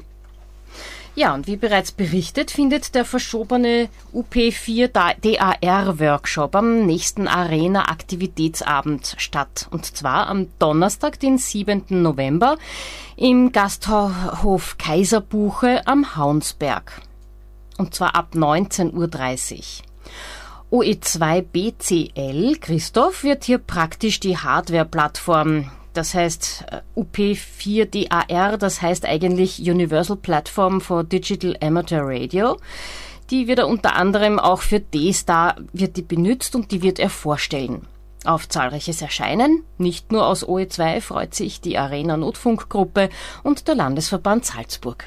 Ja, und wie bereits berichtet, findet der verschobene U P vier D A R-Workshop am nächsten Arena-Aktivitätsabend statt. Und zwar am Donnerstag, den siebenten November, im Gasthof Kaiserbuche am Haunsberg. Und zwar ab neunzehn Uhr dreißig. O E zwei B C L, Christoph, wird hier praktisch die Hardware-Plattform, das heißt U P vier D A R, das heißt eigentlich Universal Platform for Digital Amateur Radio. Die wird er unter anderem auch für D-Star wird die benutzt und die wird er vorstellen. Auf zahlreiches Erscheinen, nicht nur aus O E zwei, freut sich die Arena Notfunkgruppe und der Landesverband Salzburg.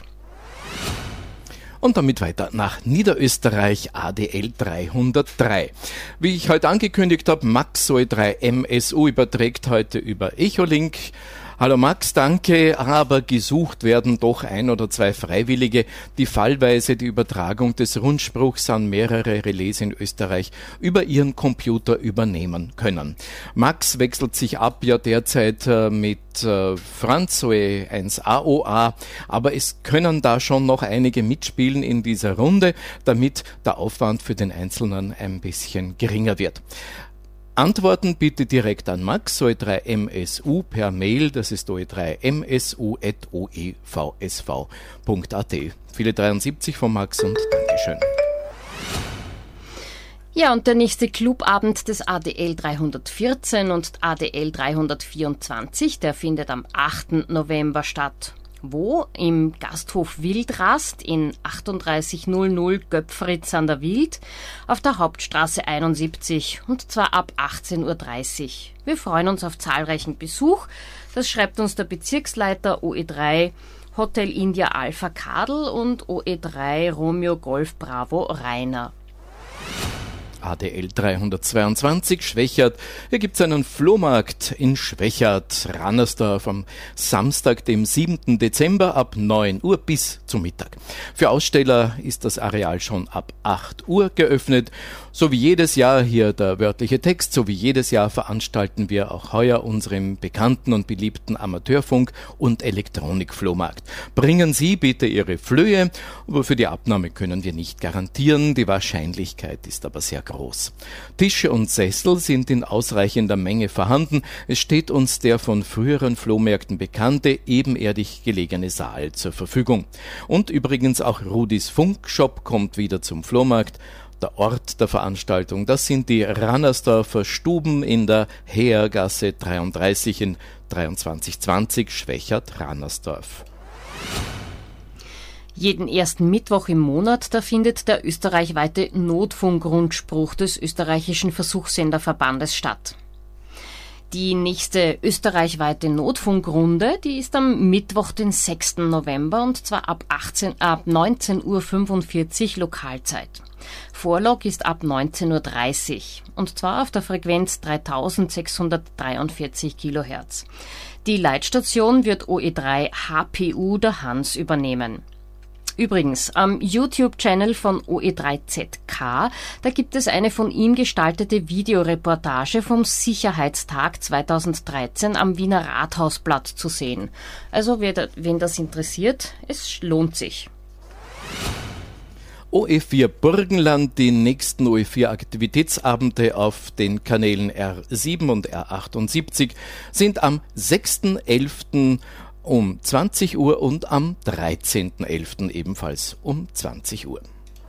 Und damit weiter nach Niederösterreich, A D L dreihundertdrei. Wie ich heute angekündigt habe, Max O E drei M S U überträgt heute über Echolink. Hallo Max, danke, aber gesucht werden doch ein oder zwei Freiwillige, die fallweise die Übertragung des Rundspruchs an mehrere Relais in Österreich über ihren Computer übernehmen können. Max wechselt sich ab ja derzeit äh, mit äh, Franz O E eins A O A, aber es können da schon noch einige mitspielen in dieser Runde, damit der Aufwand für den Einzelnen ein bisschen geringer wird. Antworten bitte direkt an Max O E drei M S U per Mail, das ist o e drei m s u at o e v s v punkt a t. Viele dreiundsiebzig von Max und Dankeschön. Ja, und der nächste Clubabend des A D L dreihundertvierzehn und A D L dreihundertvierundzwanzig, der findet am achten November statt. Wo? Im Gasthof Wildrast in achtunddreißig null null Göpfritz an der Wild auf der Hauptstraße einundsiebzig und zwar ab achtzehn Uhr dreißig. Wir freuen uns auf zahlreichen Besuch. Das schreibt uns der Bezirksleiter O E drei Hotel India Alpha Kadel und O E drei Romeo Golf Bravo Rainer. A D L dreihundertzweiundzwanzig Schwechat. Hier gibt es einen Flohmarkt in Schwechat, Rannersdorf am Samstag, dem siebten Dezember ab neun Uhr bis zum Mittag. Für Aussteller ist das Areal schon ab acht Uhr geöffnet. So wie jedes Jahr hier der wörtliche Text, so wie jedes Jahr veranstalten wir auch heuer unseren bekannten und beliebten Amateurfunk- und Elektronikflohmarkt. Bringen Sie bitte Ihre Flöhe, aber für die Abnahme können wir nicht garantieren, die Wahrscheinlichkeit ist aber sehr groß. Tische und Sessel sind in ausreichender Menge vorhanden. Es steht uns der von früheren Flohmärkten bekannte, ebenerdig gelegene Saal zur Verfügung. Und übrigens auch Rudis Funkshop kommt wieder zum Flohmarkt. Der Ort der Veranstaltung, das sind die Rannersdorfer Stuben in der Heergasse dreiunddreißig in dreiundzwanzig zwanzig Schwechat-Rannersdorf. Jeden ersten Mittwoch im Monat, da findet der österreichweite Notfunkrundspruch des österreichischen Versuchssenderverbandes statt. Die nächste österreichweite Notfunkrunde, die ist am Mittwoch, den sechsten November und zwar ab, achtzehn, ab neunzehn Uhr fünfundvierzig Lokalzeit. Vorlog ist ab neunzehn Uhr dreißig und zwar auf der Frequenz dreitausendsechshundertdreiundvierzig Kilohertz. Die Leitstation wird O E drei H P U der Hans übernehmen. Übrigens, am YouTube-Channel von O E drei Z K, da gibt es eine von ihm gestaltete Videoreportage vom Sicherheitstag zweitausenddreizehn am Wiener Rathausplatz zu sehen. Also wen das interessiert, es lohnt sich. O E vier Burgenland, die nächsten O E vier Aktivitätsabende auf den Kanälen R sieben und R achtundsiebzig sind am sechsten elften um zwanzig Uhr und am dreizehnten elften ebenfalls um zwanzig Uhr.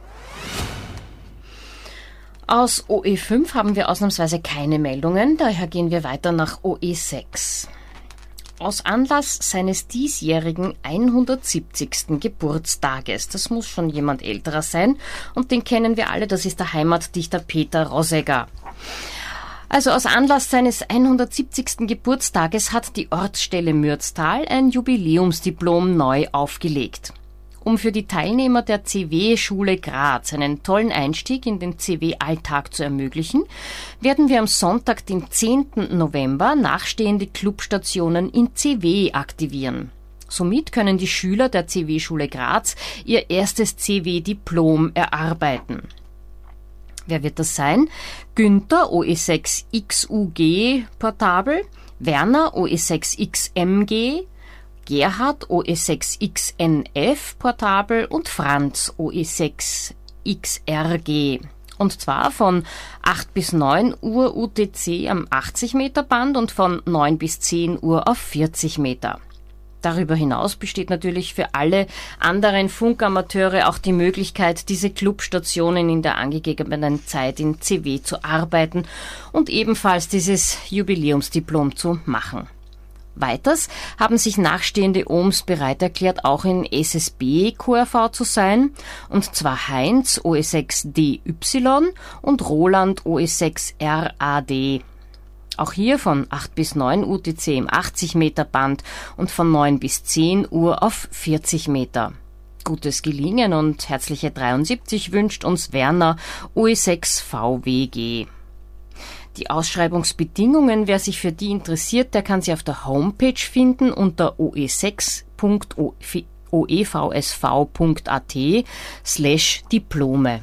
Aus O E fünf haben wir ausnahmsweise keine Meldungen, daher gehen wir weiter nach O E sechs. Aus Anlass seines diesjährigen hundertsiebzigsten Geburtstages, das muss schon jemand älterer sein, und den kennen wir alle, das ist der Heimatdichter Peter Rosegger. Also aus Anlass seines hundertsiebzigsten Geburtstages hat die Ortsstelle Mürztal ein Jubiläumsdiplom neu aufgelegt. Um für die Teilnehmer der C W-Schule Graz einen tollen Einstieg in den C W-Alltag zu ermöglichen, werden wir am Sonntag, den zehnten November, nachstehende Clubstationen in C W aktivieren. Somit können die Schüler der C W-Schule Graz ihr erstes C W-Diplom erarbeiten. Wer wird das sein? Günther, O E sechs X U G Portabel, Werner, O E sechs X M G, Gerhard, O E sechs X N F Portabel und Franz, O E sechs X R G. Und zwar von acht bis neun Uhr U T C am achtzig Meter Band und von neun bis zehn Uhr auf vierzig Meter. Darüber hinaus besteht natürlich für alle anderen Funkamateure auch die Möglichkeit, diese Clubstationen in der angegebenen Zeit in C W zu arbeiten und ebenfalls dieses Jubiläumsdiplom zu machen. Weiters haben sich nachstehende Ohms bereit erklärt, auch in S S B-Q R V zu sein, und zwar Heinz, O E sechs D Y und Roland, O E sechs R A D. Auch hier von acht bis neun U T C im achtzig Meter Band und von neun bis zehn Uhr auf vierzig Meter. Gutes Gelingen und herzliche dreiundsiebzig wünscht uns Werner, O E sechs V W G. Die Ausschreibungsbedingungen, wer sich für die interessiert, der kann sie auf der Homepage finden unter o e sechs punkt o e v s v punkt a t slash Diplome.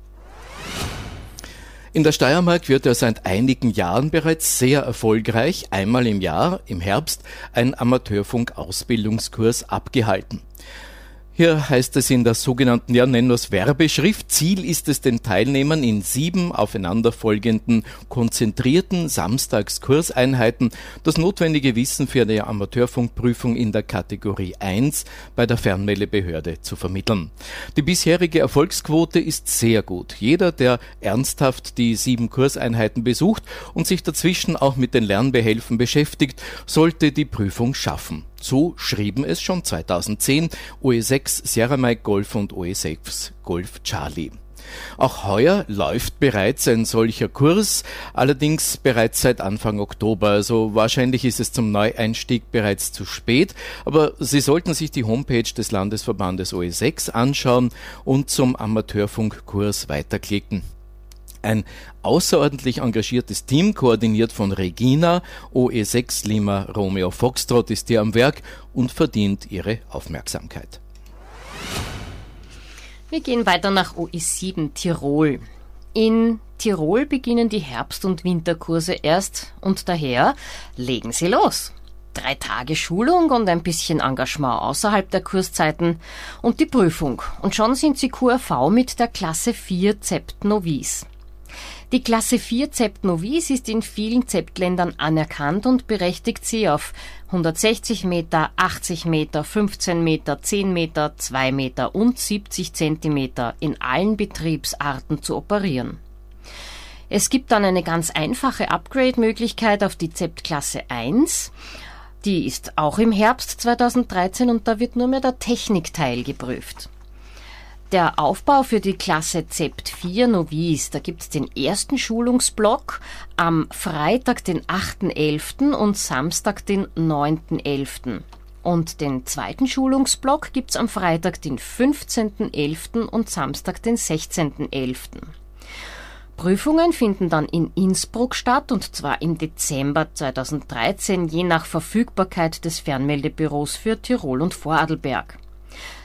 In der Steiermark wird ja seit einigen Jahren bereits sehr erfolgreich einmal im Jahr, im Herbst, ein Amateurfunk-Ausbildungskurs abgehalten. Hier heißt es in der sogenannten, ja, nennen wir es Werbeschrift, Ziel ist es, den Teilnehmern in sieben aufeinanderfolgenden, konzentrierten Samstagskurseinheiten das notwendige Wissen für eine Amateurfunkprüfung in der Kategorie eins bei der Fernmeldebehörde zu vermitteln. Die bisherige Erfolgsquote ist sehr gut. Jeder, der ernsthaft die sieben Kurseinheiten besucht und sich dazwischen auch mit den Lernbehelfen beschäftigt, sollte die Prüfung schaffen. So schrieben es schon zweitausendzehn O E sechs Sierra Mike Golf und O E sechs Golf Charlie. Auch heuer läuft bereits ein solcher Kurs, allerdings bereits seit Anfang Oktober, also wahrscheinlich ist es zum Neueinstieg bereits zu spät, aber Sie sollten sich die Homepage des Landesverbandes O E sechs anschauen und zum Amateurfunkkurs weiterklicken. Ein außerordentlich engagiertes Team, koordiniert von Regina, O E sechs Lima Romeo Foxtrot, ist hier am Werk und verdient Ihre Aufmerksamkeit. Wir gehen weiter nach O E sieben Tirol. In Tirol beginnen die Herbst- und Winterkurse erst und daher legen Sie los. Drei Tage Schulung und ein bisschen Engagement außerhalb der Kurszeiten und die Prüfung. Und schon sind Sie Q R V mit der Klasse vier Zept Novice. Die Klasse vier Zept Novice ist in vielen Zeptländern anerkannt und berechtigt sie auf hundertsechzig Meter, achtzig Meter, fünfzehn Meter, zehn Meter, zwei Meter und siebzig Zentimeter in allen Betriebsarten zu operieren. Es gibt dann eine ganz einfache Upgrade-Möglichkeit auf die Zept-Klasse eins. Die ist auch im Herbst zweitausenddreizehn und da wird nur mehr der Technikteil geprüft. Der Aufbau für die Klasse Zept vier Novice, da gibt's den ersten Schulungsblock am Freitag, den achten elften und Samstag, den neunten elften. Und den zweiten Schulungsblock gibt's am Freitag, den fünfzehnten elften und Samstag, den sechzehnten elften. Prüfungen finden dann in Innsbruck statt, und zwar im Dezember zweitausenddreizehn, je nach Verfügbarkeit des Fernmeldebüros für Tirol und Vorarlberg.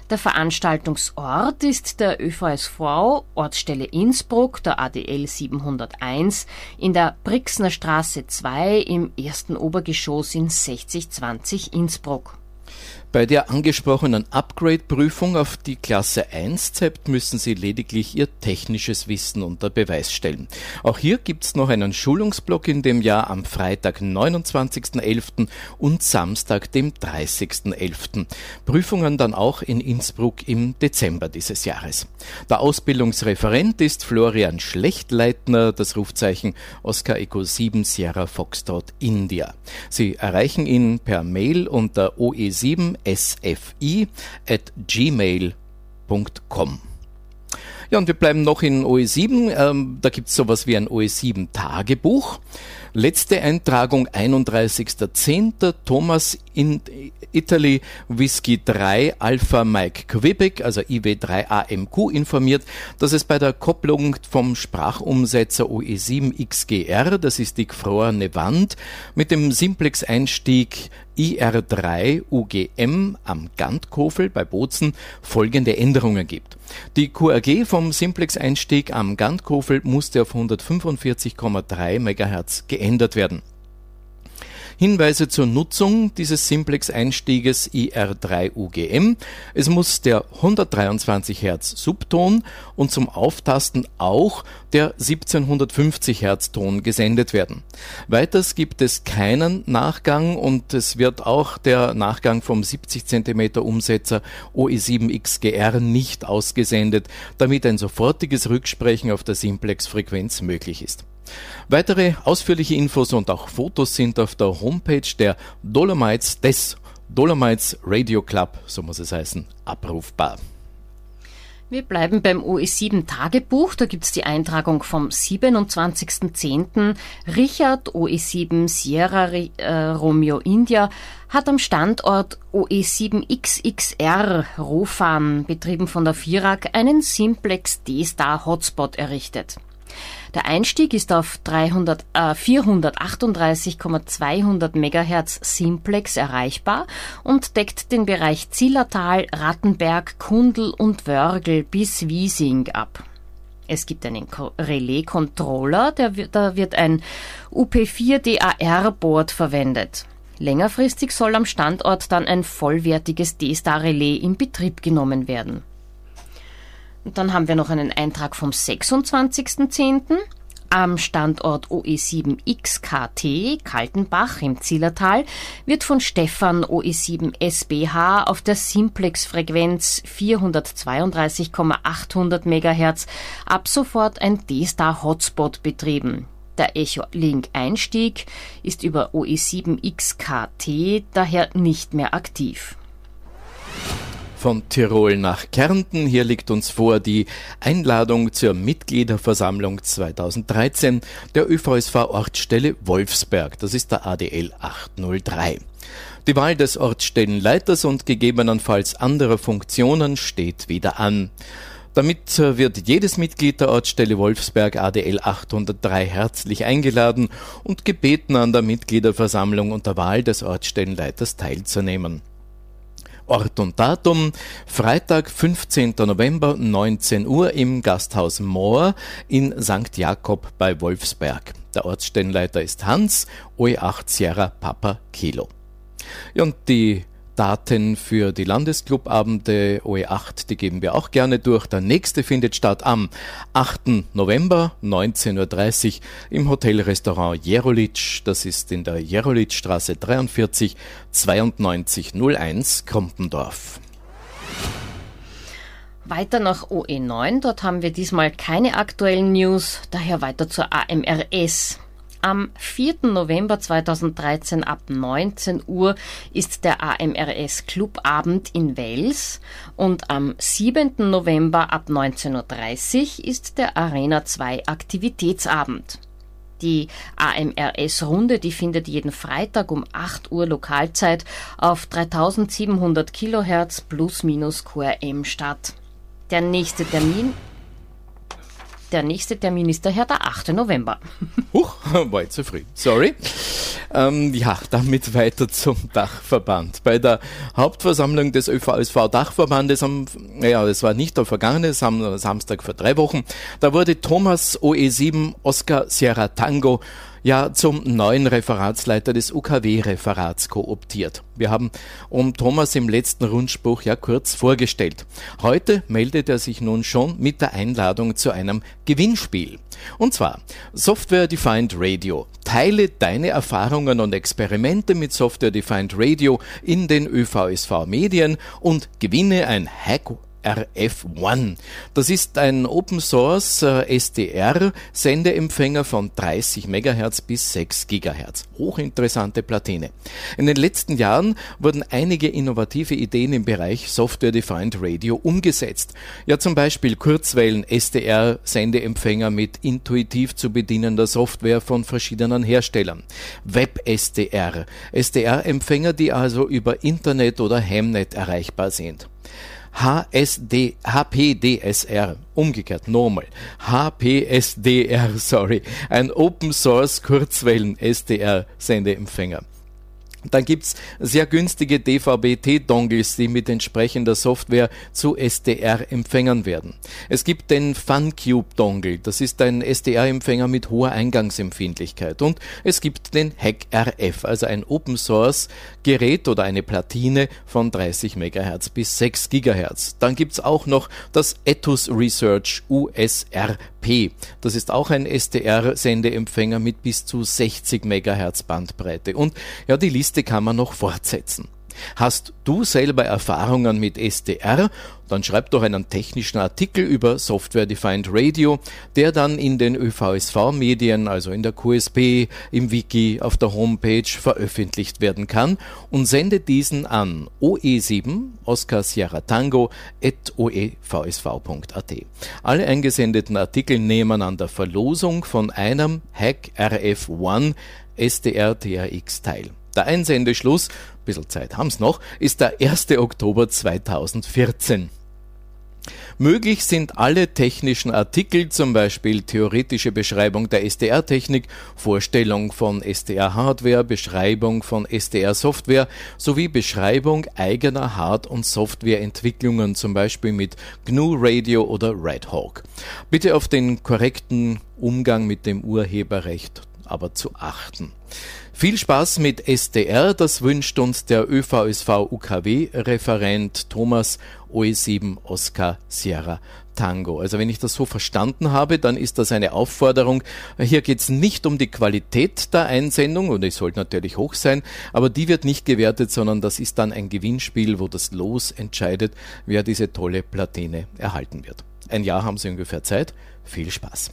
Der Veranstaltungsort ist der Ö V S V, Ortsstelle Innsbruck, der A D L siebenhunderteins, in der Brixner Straße zwei im ersten Obergeschoss in sechzig zwanzig Innsbruck. Bei der angesprochenen Upgrade-Prüfung auf die Klasse eins Z E P T müssen Sie lediglich Ihr technisches Wissen unter Beweis stellen. Auch hier gibt's noch einen Schulungsblock in dem Jahr am Freitag, neunundzwanzigsten elften und Samstag, dem dreißigsten elften Prüfungen dann auch in Innsbruck im Dezember dieses Jahres. Der Ausbildungsreferent ist Florian Schlechtleitner, das Rufzeichen Oscar Echo sieben Sierra Foxtrot India. Sie erreichen ihn per Mail unter o e sieben s f i at gmail punkt com. Ja, und wir bleiben noch in O E sieben. Ähm, da gibt es sowas wie ein O E sieben Tagebuch. Letzte Eintragung einunddreißigster zehnter Thomas in Italy Whisky drei Alpha Mike Quebec, also I W drei A M Q, informiert, dass es bei der Kopplung vom Sprachumsetzer O E sieben X G R, das ist die gefrorene Wand, mit dem Simplex-Einstieg I R drei U G M am Gantkofel bei Bozen folgende Änderungen gibt. Die Q R G vom Simplex-Einstieg am Gantkofel musste auf hundertfünfundvierzig Komma drei Megahertz geändert werden. Hinweise zur Nutzung dieses Simplex-Einstieges I R drei U G M. Es muss der hundertdreiundzwanzig Hertz Subton und zum Auftasten auch der siebzehnhundertfünfzig Hertz Ton gesendet werden. Weiters gibt es keinen Nachgang und es wird auch der Nachgang vom siebzig Zentimeter Umsetzer O E sieben X G R nicht ausgesendet, damit ein sofortiges Rücksprechen auf der Simplex-Frequenz möglich ist. Weitere ausführliche Infos und auch Fotos sind auf der Homepage der Dolomites des Dolomites Radio Club, so muss es heißen, abrufbar. Wir bleiben beim O E sieben Tagebuch, da gibt's die Eintragung vom siebenundzwanzigsten zehnten Richard O E sieben Sierra äh, Romeo India hat am Standort O E sieben X X R Rofan, betrieben von der V I R A G, einen Simplex D-Star Hotspot errichtet. Der Einstieg ist auf dreihundert, äh, vierhundertachtunddreißig Komma zweihundert Megahertz Simplex erreichbar und deckt den Bereich Zillertal, Rattenberg, Kundl und Wörgl bis Wiesing ab. Es gibt einen Relais-Controller, der, da wird ein U P vier D A R-Board verwendet. Längerfristig soll am Standort dann ein vollwertiges D-Star-Relais in Betrieb genommen werden. Und dann haben wir noch einen Eintrag vom sechsundzwanzigsten zehnten Am Standort O E sieben X K T Kaltenbach im Zillertal wird von Stefan O E sieben S B H auf der Simplex-Frequenz vierhundertzweiunddreißig Komma achthundert Megahertz ab sofort ein D-Star Hotspot betrieben. Der Echo-Link-Einstieg ist über O E sieben X K T daher nicht mehr aktiv. Von Tirol nach Kärnten. Hier liegt uns vor die Einladung zur Mitgliederversammlung zweitausenddreizehn der Ö V S V-Ortsstelle Wolfsberg. Das ist der A D L achthundertdrei. Die Wahl des Ortsstellenleiters und gegebenenfalls anderer Funktionen steht wieder an. Damit wird jedes Mitglied der Ortsstelle Wolfsberg A D L achthundertdrei herzlich eingeladen und gebeten, an der Mitgliederversammlung und der Wahl des Ortsstellenleiters teilzunehmen. Ort und Datum: Freitag, fünfzehnten November, neunzehn Uhr im Gasthaus Moor in Sankt Jakob bei Wolfsberg. Der Ortsstellenleiter ist Hans, O E acht Sierra Papa Kilo. Ja, und die Daten für die Landesclubabende O E acht, die geben wir auch gerne durch. Der nächste findet statt am achten November, neunzehn Uhr dreißig im Hotelrestaurant Jerolitsch. Das ist in der Jerolitzstraße dreiundvierzig zweiundneunzig null eins Krompendorf. Weiter nach O E neun, dort haben wir diesmal keine aktuellen News, daher weiter zur A M R S. Am vierten November zweitausenddreizehn ab neunzehn Uhr ist der A M R S Clubabend in Wels und am siebten November ab neunzehn Uhr dreißig ist der Arena zwei Aktivitätsabend. Die A M R S-Runde, die findet jeden Freitag um acht Uhr Lokalzeit auf dreitausendsiebenhundert Kilohertz plus minus Q R M statt. Der nächste Termin Der nächste Termin ist daher der achte November. Huch, war ich zu früh. Sorry. Ähm, ja, damit weiter zum Dachverband. Bei der Hauptversammlung des Ö V S V-Dachverbandes am, ja, es war nicht der vergangene Sam- Samstag vor drei Wochen, da wurde Thomas O E sieben Oscar Sierra Tango ja zum neuen Referatsleiter des U K W-Referats kooptiert. Wir haben um Thomas im letzten Rundspruch ja kurz vorgestellt. Heute meldet er sich nun schon mit der Einladung zu einem Gewinnspiel. Und zwar Software Defined Radio. Teile deine Erfahrungen und Experimente mit Software Defined Radio in den Ö V S V-Medien und gewinne ein Hack R F One. Das ist ein Open Source äh, S D R-Sendeempfänger von dreißig Megahertz bis sechs Gigahertz. Hochinteressante Platine. In den letzten Jahren wurden einige innovative Ideen im Bereich Software Defined Radio umgesetzt. Ja, zum Beispiel Kurzwellen S D R-Sendeempfänger mit intuitiv zu bedienender Software von verschiedenen Herstellern. Web-S D R, S D R-Empfänger, die also über Internet oder Hamnet erreichbar sind. H S D, H P D S R, umgekehrt, nochmal, H P S D R, sorry, ein Open Source Kurzwellen S D R Sendeempfänger. Dann gibt's sehr günstige D V B T-Dongles, die mit entsprechender Software zu S D R-Empfängern werden. Es gibt den FunCube-Dongle, das ist ein S D R-Empfänger mit hoher Eingangsempfindlichkeit. Und es gibt den Hack R F, also ein Open-Source-Gerät oder eine Platine von dreißig Megahertz bis sechs Gigahertz. Dann gibt's auch noch das Ethos Research U S R P. Das ist auch ein S D R-Sendeempfänger mit bis zu sechzig Megahertz Bandbreite. Und ja, die Liste kann man noch fortsetzen. Hast du selber Erfahrungen mit S D R? Dann schreib doch einen technischen Artikel über Software Defined Radio, der dann in den Ö V S V-Medien, also in der Q S P, im Wiki, auf der Homepage veröffentlicht werden kann und sende diesen an O E sieben Oscar Sierra Tango at o e v s v punkt a t. Alle eingesendeten Artikel nehmen an der Verlosung von einem Hack R F One S D R T R X teil. Der Einsendeschluss, ein bisschen Zeit haben's noch, ist der erster Oktober zweitausendvierzehn. Möglich sind alle technischen Artikel, zum Beispiel theoretische Beschreibung der S D R-Technik, Vorstellung von S D R-Hardware, Beschreibung von S D R-Software sowie Beschreibung eigener Hard- und Softwareentwicklungen, zum Beispiel mit G N U Radio oder Red Hawk. Bitte auf den korrekten Umgang mit dem Urheberrecht aber zu achten. Viel Spaß mit S D R, das wünscht uns der Ö V S V U K W-Referent Thomas O E sieben Oscar Sierra Tango. Also wenn ich das so verstanden habe, dann ist das eine Aufforderung. Hier geht es nicht um die Qualität der Einsendung, und es sollte natürlich hoch sein, aber die wird nicht gewertet, sondern das ist dann ein Gewinnspiel, wo das Los entscheidet, wer diese tolle Platine erhalten wird. Ein Jahr haben Sie ungefähr Zeit. Viel Spaß.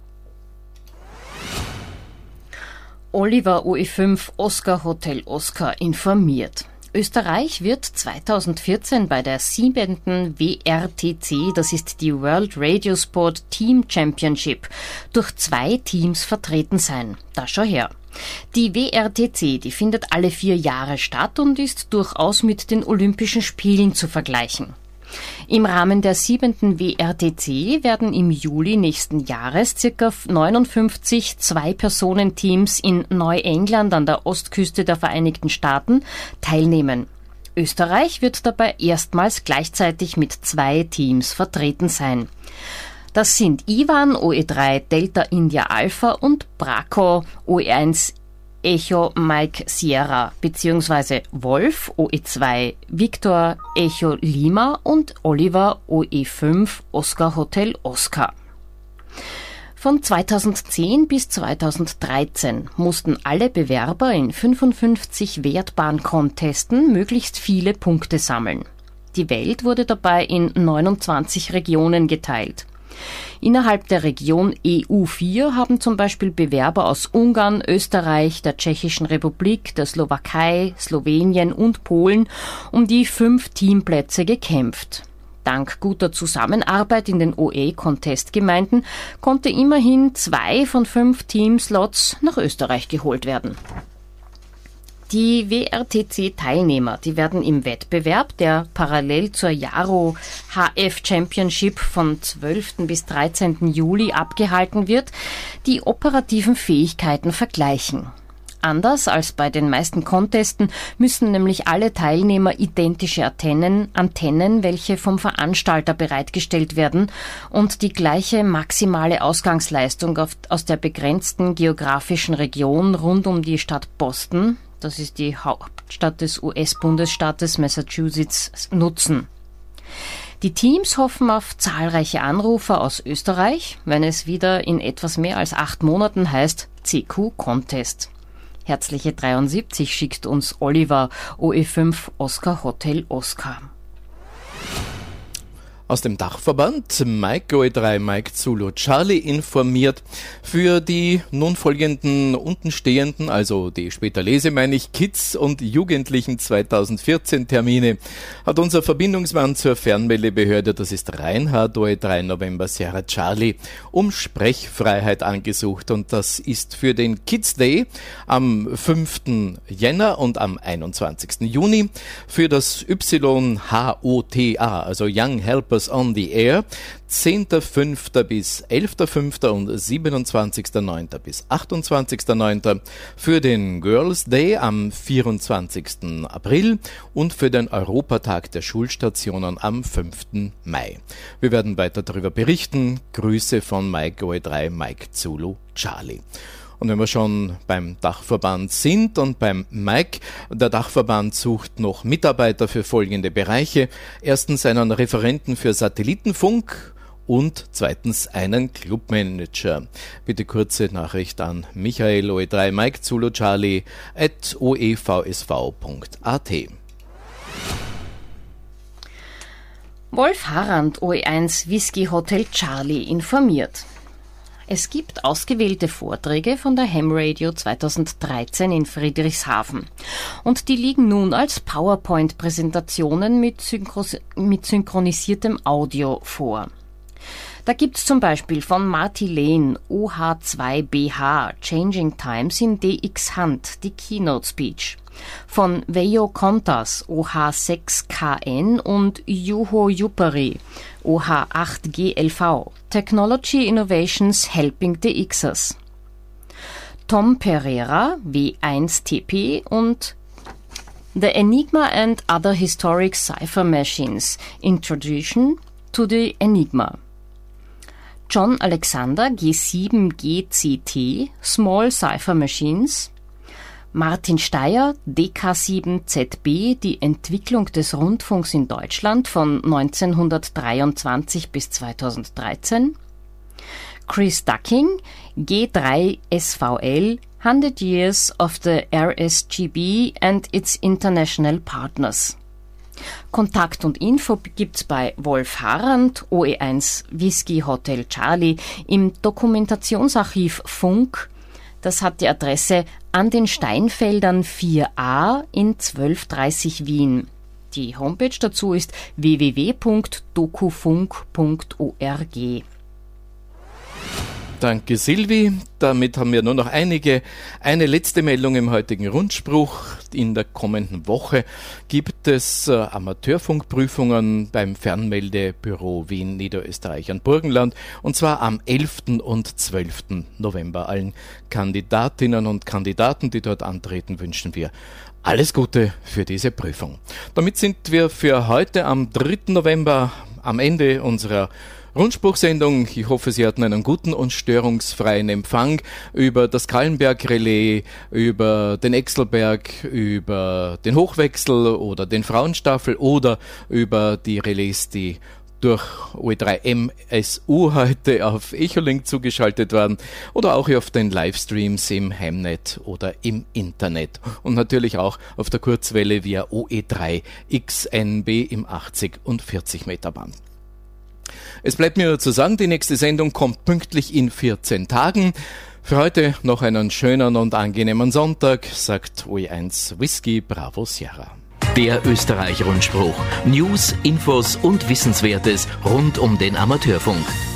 Oliver O E fünf Oscar Hotel Oscar informiert. Österreich wird zweitausendvierzehn bei der siebenten W R T C, das ist die World Radio Sport Team Championship, durch zwei Teams vertreten sein. Da schau her. Die W R T C, die findet alle vier Jahre statt und ist durchaus mit den Olympischen Spielen zu vergleichen. Im Rahmen der siebenten W R T C werden im Juli nächsten Jahres ca. neunundfünfzig Zwei-Personen-Teams in Neuengland an der Ostküste der Vereinigten Staaten teilnehmen. Österreich wird dabei erstmals gleichzeitig mit zwei Teams vertreten sein. Das sind Ivan O E drei Delta India Alpha und Braco O E eins Echo Mike Sierra bzw. Wolf O E zwei Victor Echo Lima und Oliver O E fünf Oscar Hotel Oscar. Von zweitausendzehn bis zweitausenddreizehn mussten alle Bewerber in fünfundfünfzig Wertbahn-Contesten möglichst viele Punkte sammeln. Die Welt wurde dabei in neunundzwanzig Regionen geteilt. Innerhalb der Region E U vier haben zum Beispiel Bewerber aus Ungarn, Österreich, der Tschechischen Republik, der Slowakei, Slowenien und Polen um die fünf Teamplätze gekämpft. Dank guter Zusammenarbeit in den O E-Contest-Gemeinden konnte immerhin zwei von fünf Teamslots nach Österreich geholt werden. Die W R T C-Teilnehmer, die werden im Wettbewerb, der parallel zur Jaro H F Championship von zwölften bis dreizehnten Juli abgehalten wird, die operativen Fähigkeiten vergleichen. Anders als bei den meisten Contesten müssen nämlich alle Teilnehmer identische Antennen, Antennen, welche vom Veranstalter bereitgestellt werden und die gleiche maximale Ausgangsleistung auf, aus der begrenzten geografischen Region rund um die Stadt Boston, das ist die Hauptstadt des U S-Bundesstaates Massachusetts, nutzen. Die Teams hoffen auf zahlreiche Anrufer aus Österreich, wenn es wieder in etwas mehr als acht Monaten heißt C Q Contest. Herzliche dreiundsiebzig schickt uns Oliver, O E fünf Oscar Hotel Oscar. Aus dem Dachverband Mike O E drei Mike Zulu Charlie informiert, für die nun folgenden untenstehenden, also die später lese meine ich, Kids und Jugendlichen zweitausendvierzehn Termine hat unser Verbindungsmann zur Fernmeldebehörde, das ist Reinhard O E drei November Sierra Charlie, um Sprechfreiheit angesucht, und das ist für den Kids Day am fünften Jänner und am einundzwanzigsten Juni, für das Y H O T A, also Young Helpers on the Air, zehnter fünfter bis elfter fünfter und siebenundzwanzigster neunter bis achtundzwanzigster neunter, für den Girls Day am vierundzwanzigsten April und für den Europatag der Schulstationen am fünften Mai. Wir werden weiter darüber berichten. Grüße von Mike O E drei Mike Zulu Charlie. Und wenn wir schon beim Dachverband sind und beim Mike, der Dachverband sucht noch Mitarbeiter für folgende Bereiche. Erstens einen Referenten für Satellitenfunk und zweitens einen Clubmanager. Bitte kurze Nachricht an Michael O E drei Mike Zulu Charlie at o e v s v punkt a t. Wolf Harand, O E eins Whisky Hotel Charlie, informiert. Es gibt ausgewählte Vorträge von der Ham Radio zweitausenddreizehn in Friedrichshafen. Und die liegen nun als PowerPoint-Präsentationen mit, Synchro- mit synchronisiertem Audio vor. Da gibt's zum Beispiel von Marty Lane O H zwei B H Changing Times in D X Hunt die Keynote Speech. Von Vejo Kontas O H sechs K N und Juho Jupari O H acht G L V Technology Innovations Helping the Xers. Tom Pereira W eins T P und The Enigma and Other Historic Cipher Machines Introduction to the Enigma. John Alexander G sieben G C T Small Cipher Machines. Martin Steyer D K sieben Z B Die Entwicklung des Rundfunks in Deutschland von neunzehnhundertdreiundzwanzig bis zweitausenddreizehn. Chris Ducking G drei S V L hundred Years of the R S G B and its International Partners. Kontakt und Info gibt's bei Wolf Harand, O E eins Whisky Hotel Charlie, im Dokumentationsarchiv Funk. Das hat die Adresse an den Steinfeldern vier a in zwölf dreißig Wien. Die Homepage dazu ist w w w punkt dokufunk punkt org. Danke Silvi. Damit haben wir nur noch einige. Eine letzte Meldung im heutigen Rundspruch. In der kommenden Woche gibt es äh, Amateurfunkprüfungen beim Fernmeldebüro Wien, Niederösterreich und Burgenland, und zwar am elften und zwölften November. Allen Kandidatinnen und Kandidaten, die dort antreten, wünschen wir alles Gute für diese Prüfung. Damit sind wir für heute am dritten November am Ende unserer Rundspruchsendung. Ich hoffe, Sie hatten einen guten und störungsfreien Empfang über das Kallenberg-Relais, über den Exelberg, über den Hochwechsel oder den Frauenstaffel oder über die Relais, die durch O E drei M S U heute auf Echolink zugeschaltet waren oder auch auf den Livestreams im Hamnet oder im Internet und natürlich auch auf der Kurzwelle via O E drei X N B im achtzig und vierzig Meter Band. Es bleibt mir nur zu sagen, die nächste Sendung kommt pünktlich in vierzehn Tagen. Für heute noch einen schönen und angenehmen Sonntag, sagt O E eins Whisky Bravo Sierra. Der Österreich-Rundspruch. News, Infos und Wissenswertes rund um den Amateurfunk.